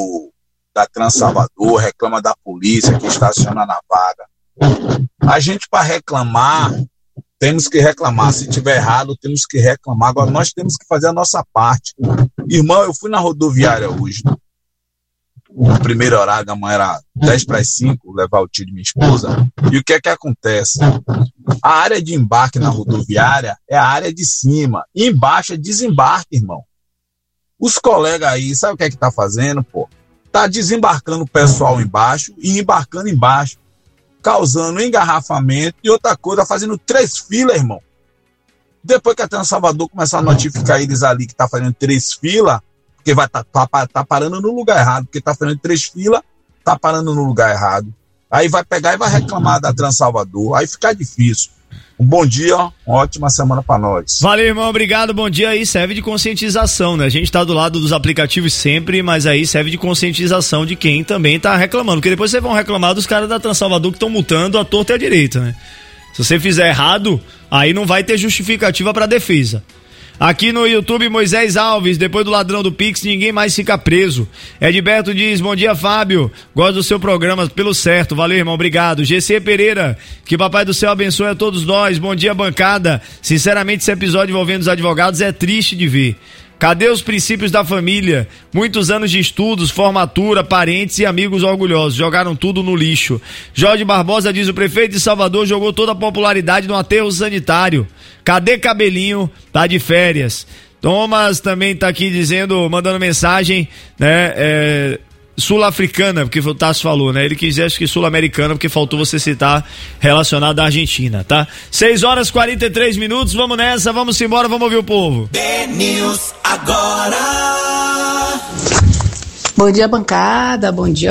da Transalvador, reclama da polícia que estaciona na vaga. A gente, para reclamar, temos que reclamar. Se tiver errado, temos que reclamar. Agora, nós temos que fazer a nossa parte. Irmão, eu fui na rodoviária hoje. O primeiro horário da manhã era 10:45, levar o tio de minha esposa. E o que é que acontece? A área de embarque na rodoviária é a área de cima. E embaixo é desembarque, irmão. Os colegas aí, sabe o que é que tá fazendo, pô? Tá desembarcando o pessoal embaixo e embarcando embaixo, causando engarrafamento e outra coisa, fazendo 3 filas, irmão. Depois que a Transalvador começar a notificar eles ali que tá fazendo 3 filas, porque vai tá parando no lugar errado, porque tá fazendo 3 filas, tá parando no lugar errado. Aí vai pegar e vai reclamar da Transalvador, aí fica difícil. Um bom dia, uma ótima semana pra nós. Valeu, irmão, obrigado, bom dia. Aí serve de conscientização, né? A gente tá do lado dos aplicativos sempre, mas aí serve de conscientização de quem também tá reclamando, porque depois vocês vão reclamar dos caras da Transalvador que estão multando à torta e à direita, né? Se você fizer errado, aí não vai ter justificativa pra defesa. Aqui no YouTube, Moisés Alves, depois do ladrão do Pix, ninguém mais fica preso. Edberto diz, bom dia, Fábio, gosto do seu programa, pelo certo, valeu, irmão, obrigado. GC Pereira, que papai do céu abençoe a todos nós, bom dia, bancada. Sinceramente, esse episódio envolvendo os advogados é triste de ver. Cadê os princípios da família? Muitos anos de estudos, formatura, parentes e amigos orgulhosos. Jogaram tudo no lixo. Jorge Barbosa diz, o prefeito de Salvador jogou toda a popularidade no aterro sanitário. Cadê Cabelinho? Tá de férias. Thomas também tá aqui dizendo, mandando mensagem, né, sul-africana, porque o Tassi falou, né? Ele quis dizer, acho que sul-americana, porque faltou você citar relacionado à Argentina, tá? 6h43, vamos nessa, vamos embora, vamos ouvir o povo. BNews agora. Bom dia, bancada, bom dia,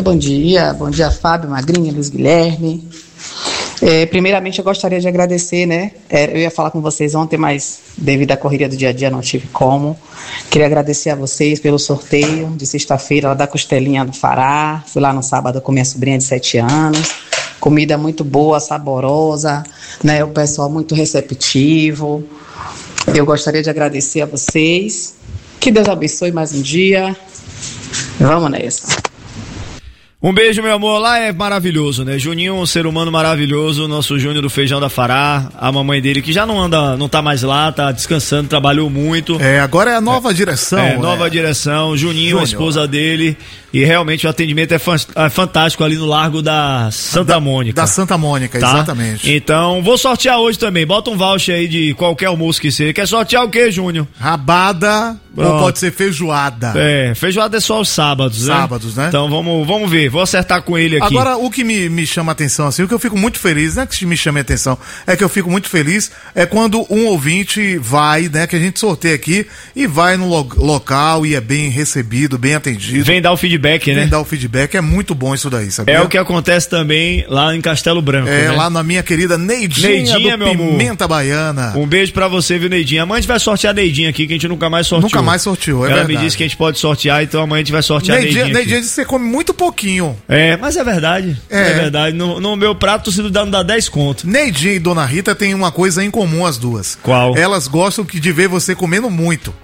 Fábio, Magrinha, Luiz Guilherme. Primeiramente eu gostaria de agradecer, né? Eu ia falar com vocês ontem, mas devido à correria do dia a dia não tive como. Queria agradecer a vocês pelo sorteio de sexta-feira lá da Costelinha do Fará. Fui lá no sábado com minha sobrinha de 7 anos. Comida muito boa, saborosa, né? O pessoal muito receptivo. Eu gostaria de agradecer a vocês. Que Deus abençoe mais um dia. Vamos nessa. Um beijo, meu amor, lá é maravilhoso, né? Juninho, um ser humano maravilhoso, nosso Júnior do Feijão da Fará, a mamãe dele que já não tá mais lá, tá descansando, trabalhou muito. Agora é a nova direção. Nova direção, Juninho, a esposa dele, e realmente o atendimento é fantástico ali no Largo da Santa Mônica. Da Santa Mônica, tá? Exatamente. Então, vou sortear hoje também, bota um voucher aí de qualquer almoço que seja. Quer sortear o quê, Júnior? Rabada, ou pode ser feijoada. Feijoada é só os sábados, né? Sábados, né? Então vamos ver. Vou acertar com ele aqui. Agora, o que me chama a atenção, assim, o que eu fico muito feliz, não é que me chame a atenção, é que eu fico muito feliz, é quando um ouvinte vai, né, que a gente sorteia aqui, e vai no local e é bem recebido, bem atendido. Vem dar o feedback, né? Vem dar o feedback, é muito bom isso daí, sabia? É o que acontece também lá em Castelo Branco, né? Lá na minha querida Neidinha do Pimenta Baiana. Um beijo pra você, viu, Neidinha? Amanhã a gente vai sortear a Neidinha aqui, que a gente nunca mais sorteou. Nunca mais sorteou, Ela me disse que a gente pode sortear, então amanhã a gente vai sortear a Neidinha. Neidinha disse que você come muito pouquinho. Mas é verdade. É verdade. No meu prato, se não dá 10 conto. Neidinha e Dona Rita têm uma coisa em comum, as duas. Qual? Elas gostam de ver você comendo muito.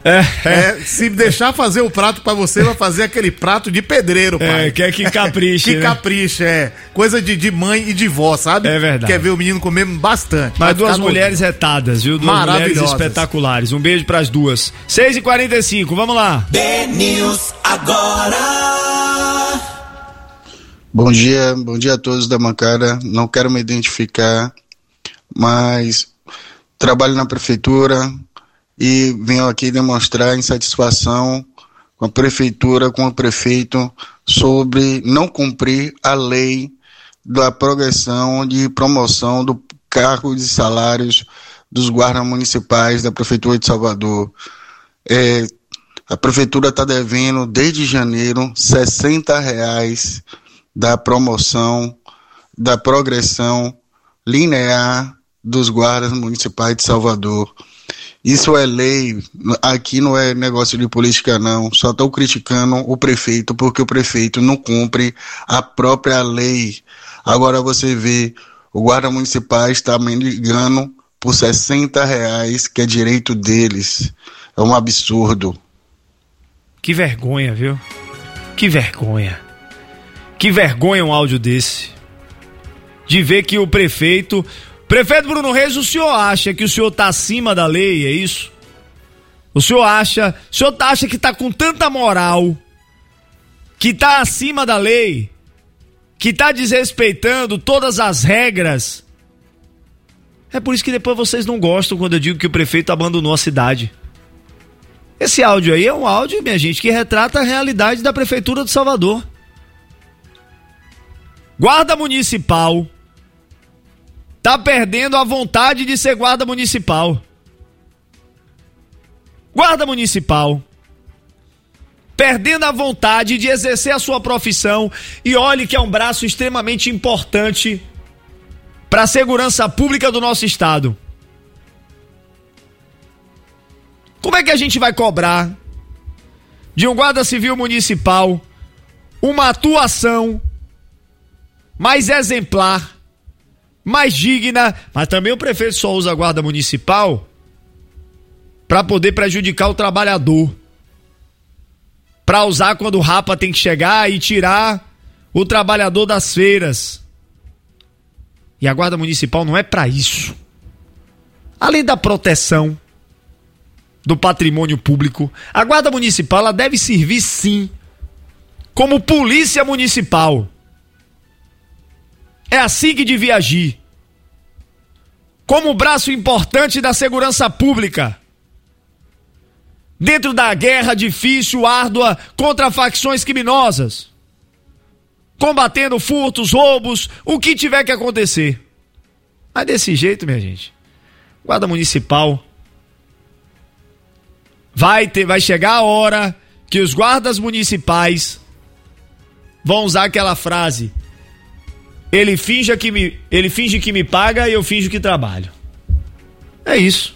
Se deixar fazer o prato pra você, vai fazer aquele prato de pedreiro, pai. Quer que capriche. Capriche, Coisa de mãe e de vó, sabe? É verdade. Quer ver o menino comer bastante. Mas duas mulheres retadas, viu? Duas mulheres espetaculares. Um beijo pras duas. 6h45, vamos lá. BNews agora. Bom dia a todos da bancada. Não quero me identificar, mas trabalho na prefeitura e venho aqui demonstrar insatisfação com a prefeitura, com o prefeito, sobre não cumprir a lei da progressão de promoção do cargo de salários dos guardas municipais da prefeitura de Salvador. A prefeitura está devendo desde janeiro R$60 da promoção, da progressão linear dos guardas municipais de Salvador. Isso é lei, aqui não é negócio de política não, só estou criticando o prefeito porque o prefeito não cumpre a própria lei. Agora você vê, o guarda municipal está me ligando por R$60, que é direito deles. É um absurdo. Que vergonha, viu? Que vergonha. Que vergonha um áudio desse. De ver que o prefeito Prefeito Bruno Reis, o senhor acha que o senhor tá acima da lei, é isso? O senhor acha que tá com tanta moral, que tá acima da lei, que tá desrespeitando todas as regras? É por isso que depois vocês não gostam quando eu digo que o prefeito abandonou a cidade. Esse áudio aí é um áudio, minha gente, que retrata a realidade da Prefeitura de Salvador. Guarda Municipal tá perdendo a vontade de ser guarda municipal. Guarda Municipal perdendo a vontade de exercer a sua profissão, e olhe que é um braço extremamente importante para a segurança pública do nosso estado. Como é que a gente vai cobrar de um guarda civil municipal uma atuação mais exemplar, mais digna? Mas também o prefeito só usa a guarda municipal para poder prejudicar o trabalhador, para usar quando o rapa tem que chegar e tirar o trabalhador das feiras. E a guarda municipal não é para isso. Além da proteção do patrimônio público, a guarda municipal ela deve servir sim como polícia municipal. É assim que devia agir, como braço importante da segurança pública, dentro da guerra difícil, árdua, contra facções criminosas, combatendo furtos, roubos, o que tiver que acontecer. Mas desse jeito, minha gente, guarda municipal vai chegar a hora que os guardas municipais vão usar aquela frase: ele finge que me paga e eu finjo que trabalho. É isso.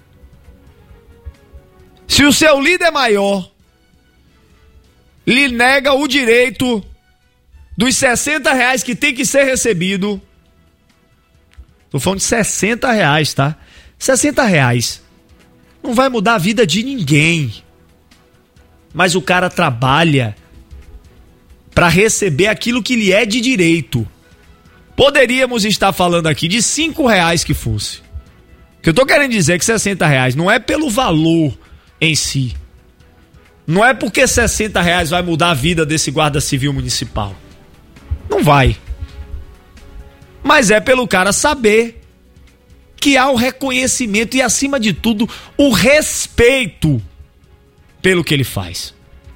Se o seu líder maior lhe nega o direito dos R$60 que tem que ser recebido, tô falando de R$60, tá? R$60 não vai mudar a vida de ninguém, mas o cara trabalha para receber aquilo que lhe é de direito. Poderíamos estar falando aqui de R$5 que fosse. O que eu tô querendo dizer é que R$60 não é pelo valor em si. Não é porque R$60 vai mudar a vida desse guarda civil municipal. Não vai. Mas é pelo cara saber que há o reconhecimento e, acima de tudo, o respeito pelo que ele faz.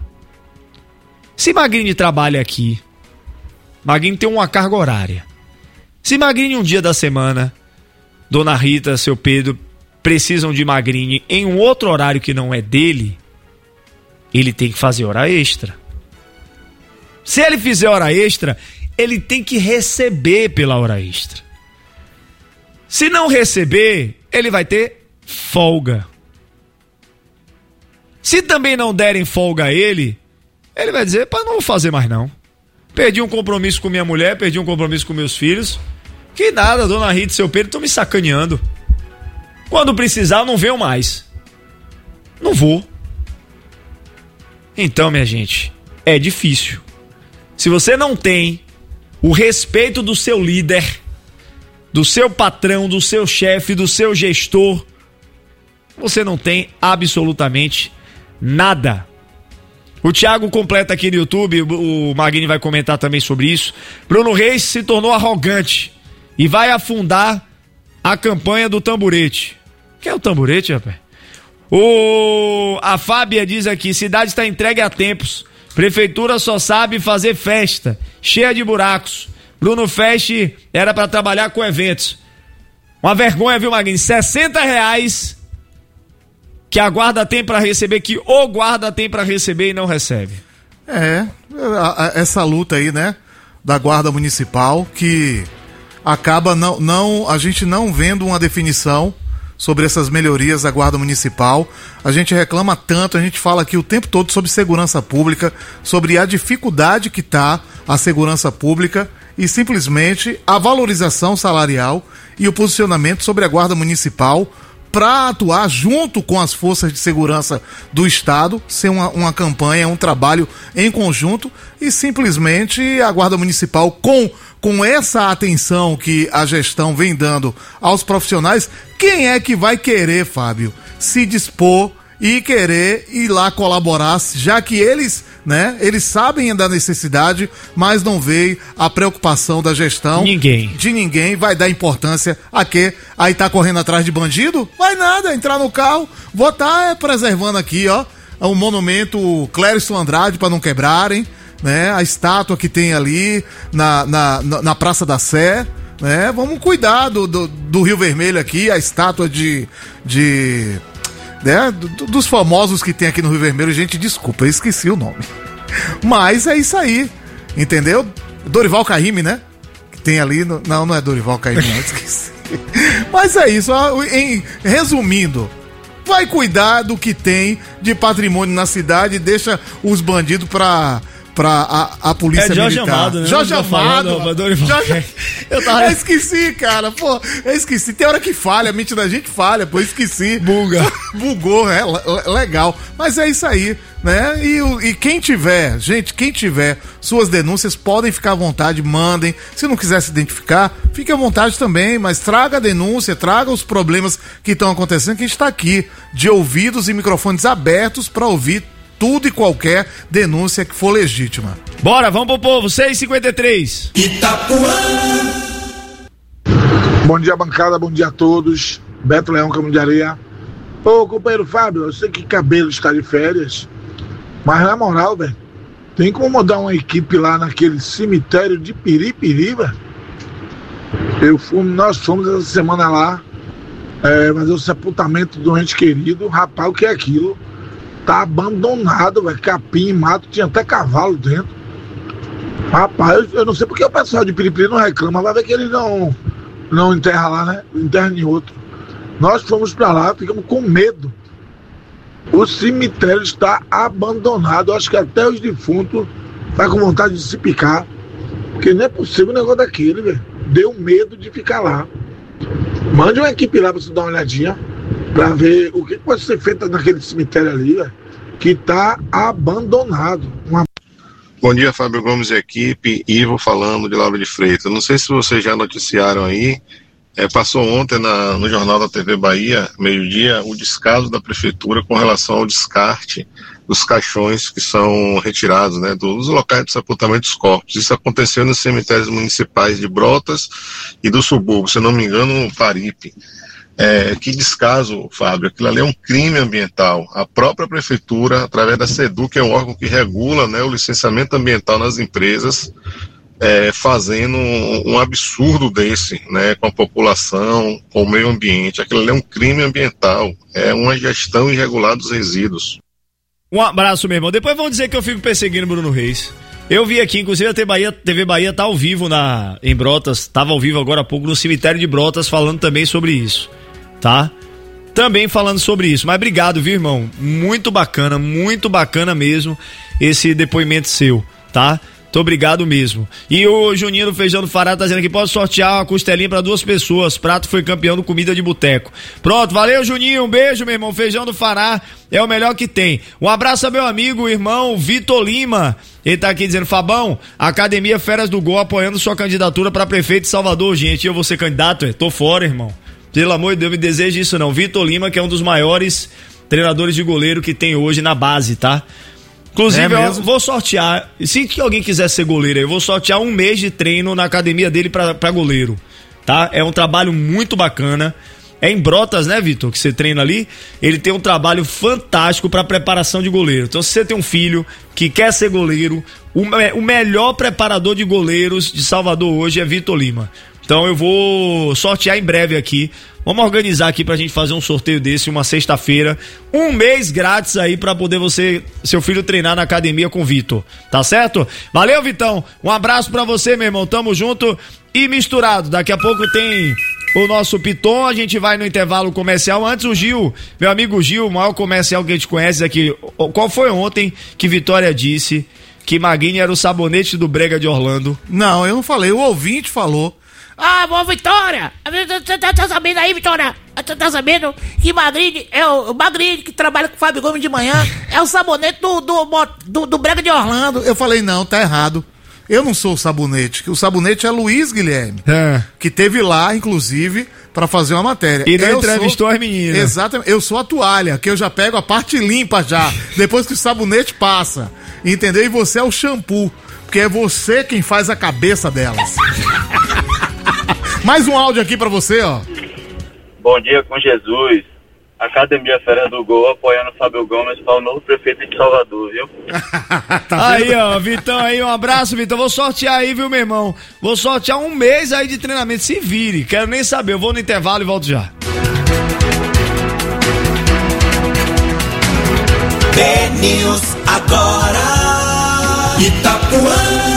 Se Magrini trabalha aqui, Magrini tem uma carga horária. Se Magrini um dia da semana, Dona Rita, seu Pedro, precisam de Magrini em um outro horário que não é dele, ele tem que fazer hora extra. Se ele fizer hora extra, ele tem que receber pela hora extra. Se não receber, ele vai ter folga. Se também não derem folga a ele, ele vai dizer: pá, não vou fazer mais não. Perdi um compromisso com minha mulher, perdi um compromisso com meus filhos. Que nada, Dona Rita e seu Pedro estão me sacaneando. Quando precisar, eu não venho mais. Não vou. Então, minha gente, é difícil. Se você não tem o respeito do seu líder, do seu patrão, do seu chefe, do seu gestor, você não tem absolutamente nada. O Thiago completa aqui no YouTube, o Magrini vai comentar também sobre isso. Bruno Reis se tornou arrogante e vai afundar a campanha do tamborete. O que é o tamborete, rapaz? A Fábia diz aqui: cidade está entregue há tempos. Prefeitura só sabe fazer festa, cheia de buracos. Bruno Fest era para trabalhar com eventos. Uma vergonha, viu, Magrini? R$60 que a guarda tem para receber, que o guarda tem para receber e não recebe. Essa luta aí, né, da guarda municipal, que acaba a gente não vendo uma definição sobre essas melhorias da guarda municipal. A gente reclama tanto, a gente fala aqui o tempo todo sobre segurança pública, sobre a dificuldade que tá a segurança pública, e simplesmente a valorização salarial e o posicionamento sobre a guarda municipal para atuar junto com as forças de segurança do Estado, ser uma campanha, um trabalho em conjunto, e simplesmente a Guarda Municipal, com essa atenção que a gestão vem dando aos profissionais, quem é que vai querer, Fábio, se dispor e querer ir lá colaborar, já que eles sabem da necessidade, mas não veio a preocupação da gestão. De ninguém vai dar importância a quê? Aí tá correndo atrás de bandido? Vai nada, entrar no carro, vou estar preservando aqui, ó, o monumento Clériston Andrade para não quebrarem, né? A estátua que tem ali na Praça da Sé, né? Vamos cuidar do Rio Vermelho aqui, a estátua dos famosos que tem aqui no Rio Vermelho. Gente, desculpa, eu esqueci o nome. Mas é isso aí, entendeu? Dorival Caymmi, né? Que tem ali, não é Dorival Caymmi, não, esqueci. Mas é isso, resumindo, vai cuidar do que tem de patrimônio na cidade e deixa os bandidos pra a polícia militar. Jorge Amado, né? Jorge Amado. Eu esqueci, cara. Pô, eu esqueci. Tem hora que falha, a mente da gente falha, pô, esqueci. Bugou, legal. Mas é isso aí, né? E quem tiver suas denúncias, podem ficar à vontade, mandem. Se não quiser se identificar, fique à vontade também, mas traga a denúncia, traga os problemas que estão acontecendo, que a gente está aqui, de ouvidos e microfones abertos para ouvir tudo e qualquer denúncia que for legítima. Bora, vamos pro povo, 6h53. Itapuã. Bom dia, bancada, bom dia a todos. Beto Leão, Caminho de Areia. Ô, companheiro Fábio, eu sei que Cabelo está de férias, mas na moral, velho, tem como mandar uma equipe lá naquele cemitério de Piripiri, velho? Nós fomos essa semana lá, fazer o sepultamento do ente querido. Rapaz, o que é aquilo? Tá abandonado, velho. Capim, mato, tinha até cavalo dentro. Rapaz, eu não sei porque o pessoal de Piripiri não reclama. Vai ver que ele não enterra lá, né? Enterra em outro. Nós fomos pra lá, ficamos com medo. O cemitério está abandonado. Eu acho que até os defuntos tá com vontade de se picar. Porque não é possível um negócio daquele, velho. Deu medo de ficar lá. Mande uma equipe lá pra você dar uma olhadinha, pra ver o que pode ser feito naquele cemitério ali, velho, que tá abandonado. Bom dia, Fábio Gomes e equipe. Ivo falando de Lauro de Freitas. Não sei se vocês já noticiaram aí, passou ontem no Jornal da TV Bahia, meio-dia, o descaso da prefeitura com relação ao descarte dos caixões que são retirados, né, dos locais de sepultamento dos corpos. Isso aconteceu nos cemitérios municipais de Brotas e do subúrbio, se não me engano, Paripe. Que descaso, Fábio, aquilo ali é um crime ambiental. A própria prefeitura, através da SEDU, que é um órgão que regula, né, o licenciamento ambiental nas empresas, fazendo um absurdo desse, né, com a população, com o meio ambiente. Aquilo ali é um crime ambiental, é uma gestão irregular dos resíduos. Um abraço, meu irmão. Depois vão dizer que eu fico perseguindo Bruno Reis. Eu vi aqui, inclusive a TV Bahia tá ao vivo em Brotas, tava ao vivo agora há pouco no cemitério de Brotas, falando também sobre isso, tá? Também falando sobre isso, mas obrigado, viu, irmão? Muito bacana mesmo esse depoimento seu, tá? Muito obrigado mesmo. E o Juninho do Feijão do Fará tá dizendo aqui, pode sortear uma costelinha pra 2 pessoas. Prato foi campeão do comida de boteco. Pronto, valeu, Juninho, um beijo, meu irmão. Feijão do Fará é o melhor que tem. Um abraço ao meu amigo, irmão Vitor Lima. Ele tá aqui dizendo, Fabão, Academia Feras do Gol apoiando sua candidatura pra prefeito de Salvador. Gente, eu vou ser candidato? Tô fora, irmão. Pelo amor de Deus, me deseja isso não. Vitor Lima, que é um dos maiores treinadores de goleiro que tem hoje na base, tá? Inclusive, eu vou sortear, se alguém quiser ser goleiro, eu vou sortear 1 mês de treino na academia dele pra goleiro, tá? É um trabalho muito bacana. É em Brotas, né, Vitor, que você treina ali. Ele tem um trabalho fantástico pra preparação de goleiro. Então, se você tem um filho que quer ser goleiro, o melhor preparador de goleiros de Salvador hoje é Vitor Lima. Então, eu vou sortear em breve aqui. Vamos organizar aqui pra gente fazer um sorteio desse, uma sexta-feira. 1 mês grátis aí pra poder seu filho treinar na academia com o Vitor. Tá certo? Valeu, Vitão. Um abraço pra você, meu irmão. Tamo junto e misturado. Daqui a pouco tem o nosso Piton. A gente vai no intervalo comercial. Antes o Gil, meu amigo Gil, o maior comercial que a gente conhece aqui. Qual foi ontem que Vitória disse que Maguinho era o sabonete do Brega de Orlando? Não, eu não falei. O ouvinte falou. Boa Vitória! Tá sabendo aí, Vitória? Tá sabendo que Magrini é o Magrini que trabalha com o Fábio Gomes de manhã, é o sabonete do Brega de Orlando. Eu falei, não, tá errado. Eu não sou o Sabonete, que o Sabonete é Luiz Guilherme, que teve lá, inclusive, pra fazer uma matéria. E não entrevistou as meninas. Exatamente, eu sou a toalha, que eu já pego a parte limpa já, depois que o sabonete passa, entendeu? E você é o shampoo, porque é você quem faz a cabeça delas. Mais um áudio aqui pra você, ó. Bom dia com Jesus. Academia Fera do Gol apoiando o Fábio Gomes para o novo prefeito de Salvador, viu? Aí, ó, Vitão aí, um abraço, Vitão. Vou sortear aí, viu, meu irmão? Vou sortear um mês aí de treinamento. Se vire, quero nem saber. Eu vou no intervalo e volto já. BNews agora. Itapuã.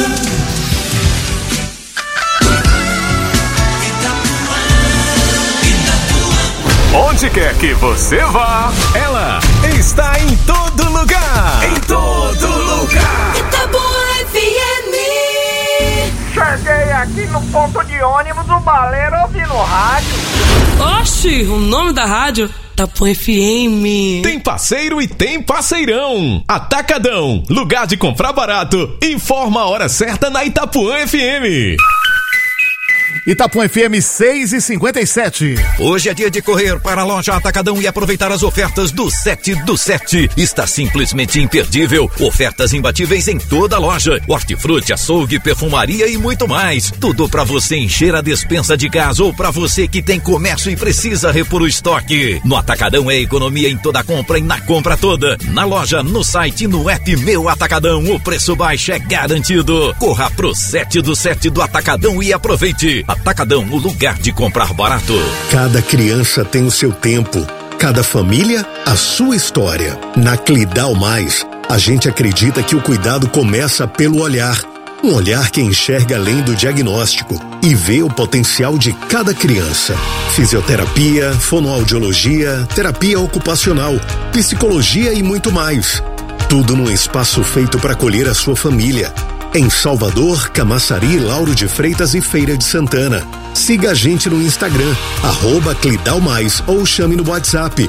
Onde quer que você vá, ela está em todo lugar. Em todo lugar. Itapuã FM. Cheguei aqui no ponto de ônibus, o baleiro ouvindo rádio. Oxi, o nome da rádio? Itapuã FM. Tem parceiro e tem parceirão. Atacadão, lugar de comprar barato. Informa a hora certa na Itapuã FM. Itapuã FM 6h57. Hoje é dia de correr para a loja Atacadão e aproveitar as ofertas do 7 do 7. Está simplesmente imperdível. Ofertas imbatíveis em toda a loja. Hortifruti, açougue, perfumaria e muito mais. Tudo para você encher a despensa de gás ou para você que tem comércio e precisa repor o estoque. No Atacadão é economia em toda compra e na compra toda. Na loja, no site e no app Meu Atacadão, o preço baixo é garantido. Corra pro 7 do 7 do Atacadão e aproveite. Atacadão, o lugar de comprar barato. Cada criança tem o seu tempo, cada família a sua história. Na Clidal Mais, a gente acredita que o cuidado começa pelo olhar. Um olhar que enxerga além do diagnóstico e vê o potencial de cada criança. Fisioterapia, fonoaudiologia, terapia ocupacional, psicologia e muito mais. Tudo num espaço feito para acolher a sua família. Em Salvador, Camaçari, Lauro de Freitas e Feira de Santana. Siga a gente no Instagram, @ClidalMais ou chame no WhatsApp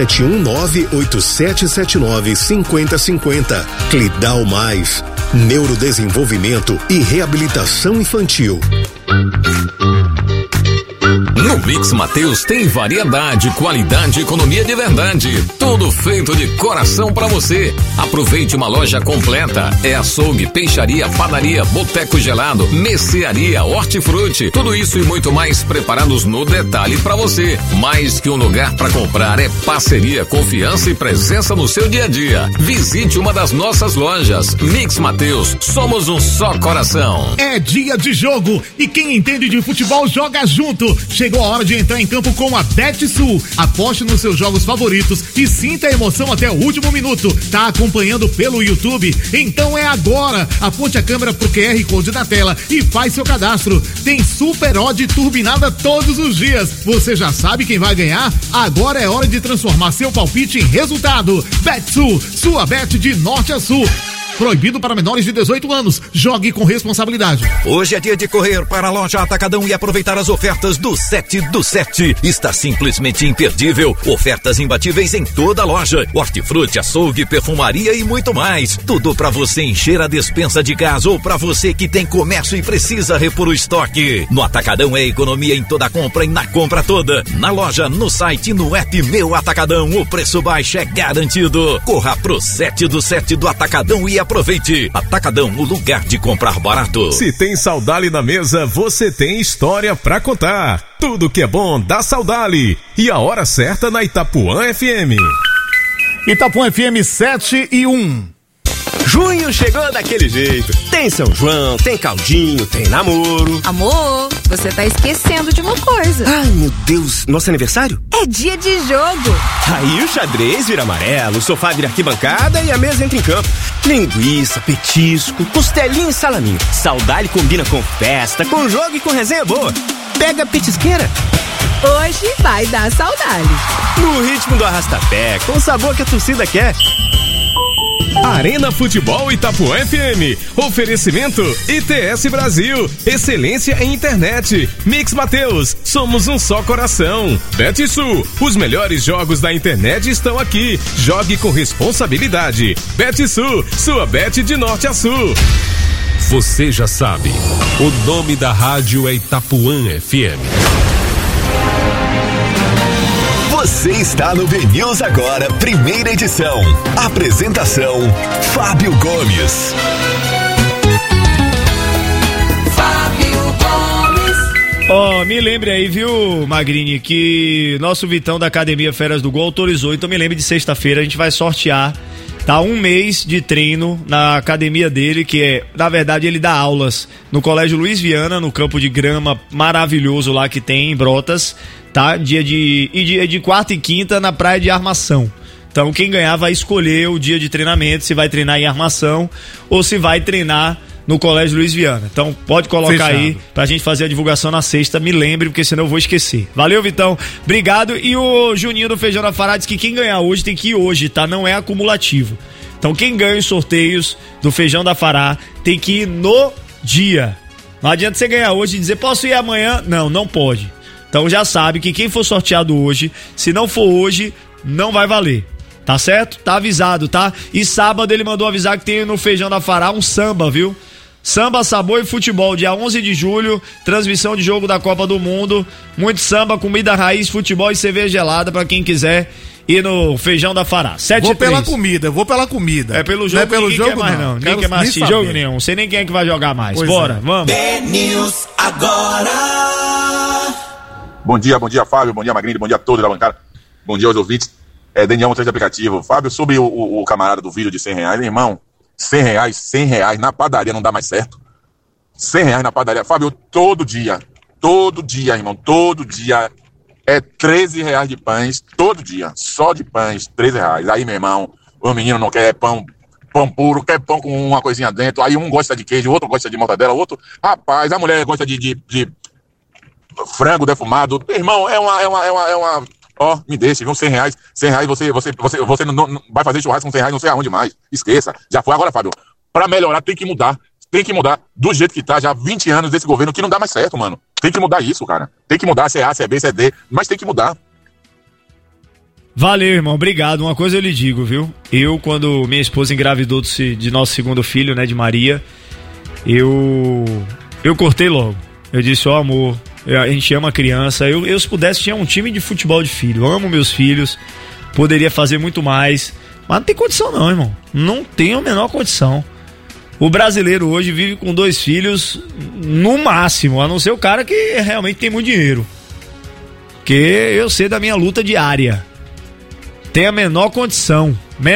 719-8779-5050. Clidal Mais, neurodesenvolvimento e reabilitação infantil. No Mix Mateus tem variedade, qualidade e economia de verdade. Tudo feito de coração pra você. Aproveite uma loja completa. É açougue, peixaria, padaria, boteco gelado, mercearia, hortifruti. Tudo isso e muito mais preparados no detalhe pra você. Mais que um lugar pra comprar, é parceria, confiança e presença no seu dia a dia. Visite uma das nossas lojas. Mix Mateus, somos um só coração. É dia de jogo e quem entende de futebol joga junto. Chegou a hora de entrar em campo com a BetSul. Aposte nos seus jogos favoritos e sinta a emoção até o último minuto. Tá acompanhando pelo YouTube? Então é agora. Aponte a câmera pro QR Code da tela e faz seu cadastro. Tem super odd turbinada todos os dias. Você já sabe quem vai ganhar? Agora é hora de transformar seu palpite em resultado. BetSul, sua bet de norte a sul. Proibido para menores de 18 anos. Jogue com responsabilidade. Hoje é dia de correr para a loja Atacadão e aproveitar as ofertas do 7 do 7. Está simplesmente imperdível. Ofertas imbatíveis em toda a loja. Hortifruti, açougue, perfumaria e muito mais. Tudo para você encher a despensa de gás ou para você que tem comércio e precisa repor o estoque. No Atacadão é economia em toda compra e na compra toda. Na loja, no site e no app Meu Atacadão, o preço baixo é garantido. Corra pro 7 do 7 do Atacadão e aproveite. Atacadão, o lugar de comprar barato. Se tem Saudali na mesa, você tem história pra contar. Tudo que é bom dá Saudali. E a hora certa na Itapuã FM. Itapuã FM 7:01. Junho chegou daquele jeito. Tem São João, tem caldinho, tem namoro. Amor, você tá esquecendo de uma coisa. Ai, meu Deus, nosso aniversário? É dia de jogo. Aí o xadrez vira amarelo, o sofá vira arquibancada e a mesa entra em campo. Linguiça, petisco, costelinha e salaminho. Saudade combina com festa, com jogo e com resenha boa. Pega a petisqueira. Hoje vai dar saudade. No ritmo do arrastapé, com o sabor que a torcida quer. Arena Futebol Itapuã FM. Oferecimento ITS Brasil. Excelência em internet. Mix Mateus. Somos um só coração. BetSul. Os melhores jogos da internet estão aqui. Jogue com responsabilidade. BetSul. Sua bet de norte a sul. Você já sabe. O nome da rádio é Itapuã FM. Você está no BNews Agora, primeira edição. Apresentação, Fábio Gomes. Me lembre aí, viu, Magrini, que nosso Vitão da Academia Feras do Gol autorizou, então me lembre de sexta-feira, a gente vai sortear, tá, 1 mês de treino na academia dele, que é, na verdade, ele dá aulas no Colégio Luiz Viana, no campo de grama maravilhoso lá que tem em Brotas, tá? Dia de quarta e quinta na praia de Armação. Então quem ganhar vai escolher o dia de treinamento, se vai treinar em Armação ou se vai treinar no Colégio Luiz Viana. Então pode colocar Fechado. Aí pra gente fazer a divulgação na sexta, me lembre, porque senão eu vou esquecer. Valeu, Vitão, obrigado. E o Juninho do Feijão da Fará disse que quem ganhar hoje tem que ir hoje, tá? Não é acumulativo. Então quem ganha os sorteios do Feijão da Fará tem que ir no dia. Não adianta você ganhar hoje e dizer, posso ir amanhã? Não, não pode. Então já sabe que quem for sorteado hoje, se não for hoje, não vai valer. Tá certo? Tá avisado, tá? E sábado ele mandou avisar que tem no Feijão da Fará um samba, viu? Samba, sabor e futebol, dia 11 de julho, transmissão de jogo da Copa do Mundo, muito samba, comida raiz, futebol e cerveja gelada pra quem quiser ir no Feijão da Fará. 7 Vou pela comida. É pelo jogo, não é pelo jogo, quer mais não. Ninguém quer mais assistir jogo nenhum, não sei nem quem é que vai jogar mais. Pois Bora, vamos. BNews Agora. Bom dia, Fábio, bom dia, Magrini, bom dia a todos da bancada, bom dia aos ouvintes. Daniel Montes de aplicativo. Fábio, sobre o camarada do vídeo de R$100, irmão, R$100 na padaria não dá mais certo. R$100 na padaria. Fábio, todo dia, irmão, todo dia é R$13 de pães, todo dia, só de pães, R$13. Aí, meu irmão, o menino não quer pão puro, quer pão com uma coisinha dentro, aí um gosta de queijo, outro gosta de mortadela, outro, rapaz, a mulher gosta de frango defumado, irmão, é uma me deixe, viu, R$100, você não vai fazer churrasco com R$100, não sei aonde mais, esqueça, já foi. Agora, Fábio, pra melhorar tem que mudar do jeito que tá já há 20 anos desse governo, que não dá mais certo, mano, tem que mudar isso, cara, tem que mudar, se é A, se é B, se é D, mas tem que mudar. Valeu, irmão, obrigado. Uma coisa eu lhe digo, viu, eu, quando minha esposa engravidou de nosso segundo filho, né, de Maria, eu cortei logo, eu disse, amor, a gente ama a criança, eu se pudesse tinha um time de futebol de filho, amo meus filhos, poderia fazer muito mais, mas não tem condição não, irmão, não tem a menor condição. O brasileiro hoje vive com 2 filhos no máximo, a não ser o cara que realmente tem muito dinheiro, que eu sei da minha luta diária, tem a menor condição,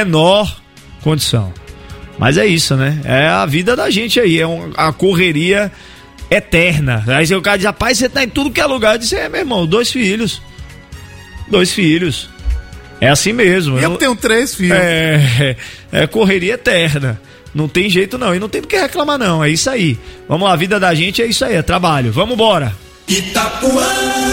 mas é isso, né, é a vida da gente aí, a correria eterna. Aí o cara diz, rapaz, você tá em tudo que é lugar. Eu disse, meu irmão, 2 filhos. É assim mesmo. Eu tenho 3 filhos. É correria eterna. Não tem jeito não. E não tem do que reclamar não. É isso aí. Vamos lá, a vida da gente é isso aí, é trabalho. Vamos embora. Itapuã.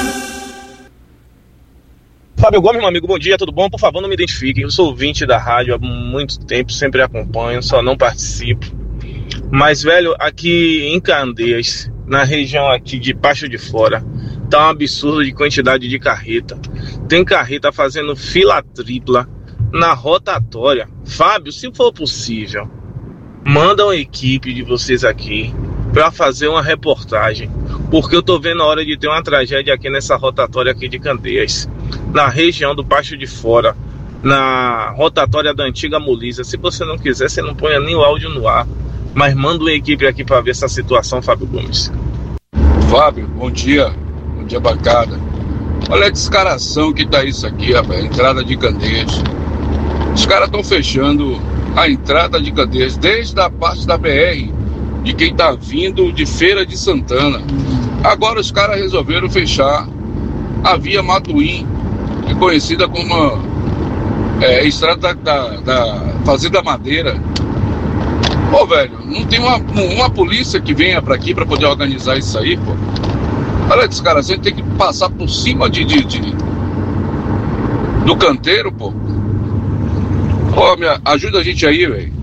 Fábio Gomes, meu amigo, bom dia, tudo bom? Por favor, não me identifiquem. Eu sou ouvinte da rádio há muito tempo, sempre acompanho, só não participo. Mas, velho, aqui em Candeias, na região aqui de Pasto de Fora, tá um absurdo de quantidade de carreta. Tem carreta fazendo fila tripla na rotatória. Fábio, se for possível, manda uma equipe de vocês aqui pra fazer uma reportagem, porque eu tô vendo a hora de ter uma tragédia aqui nessa rotatória aqui de Candeias, na região do Pasto de Fora, na rotatória da antiga Molisa. Se você não quiser, você não ponha nem o áudio no ar, mas manda uma equipe aqui para ver essa situação, Fábio Gomes. Fábio, bom dia bancada. Olha a descaração que tá isso aqui, rapaz, entrada de Candeias. Os caras estão fechando a entrada de Candeias desde a parte da BR, de quem tá vindo de Feira de Santana. Agora os caras resolveram fechar a via Matuim, que é conhecida como a estrada da Fazenda Madeira. Pô, velho, não tem uma polícia que venha pra aqui pra poder organizar isso aí, pô. Olha, esse cara, você tem que passar por cima do canteiro, pô. Pô, ajuda a gente aí, velho.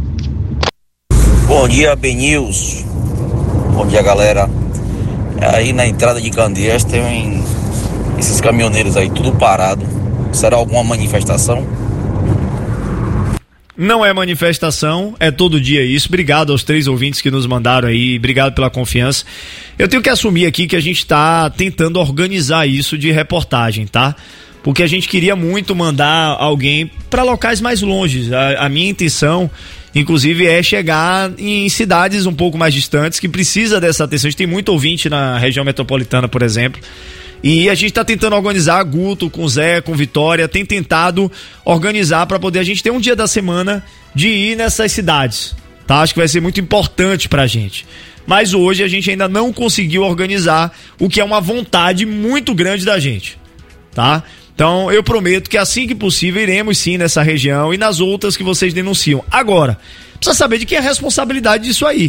Bom dia, BNews. Bom dia, galera. Aí na entrada de Candeias tem esses caminhoneiros aí, tudo parado. Será alguma manifestação? Não é manifestação, é todo dia isso. Obrigado aos 3 ouvintes que nos mandaram aí, obrigado pela confiança. Eu tenho que assumir aqui que a gente está tentando organizar isso de reportagem, tá? Porque a gente queria muito mandar alguém para locais mais longe. A minha intenção, inclusive, é chegar em cidades um pouco mais distantes que precisa dessa atenção. A gente tem muito ouvinte na região metropolitana, por exemplo. E a gente está tentando organizar, Guto, com Zé, com Vitória, tem tentado organizar para poder a gente ter um dia da semana de ir nessas cidades, tá? Acho que vai ser muito importante pra gente. Mas hoje a gente ainda não conseguiu organizar, o que é uma vontade muito grande da gente, tá? Então eu prometo que assim que possível iremos sim nessa região e nas outras que vocês denunciam. Agora, precisa saber de quem é a responsabilidade disso aí.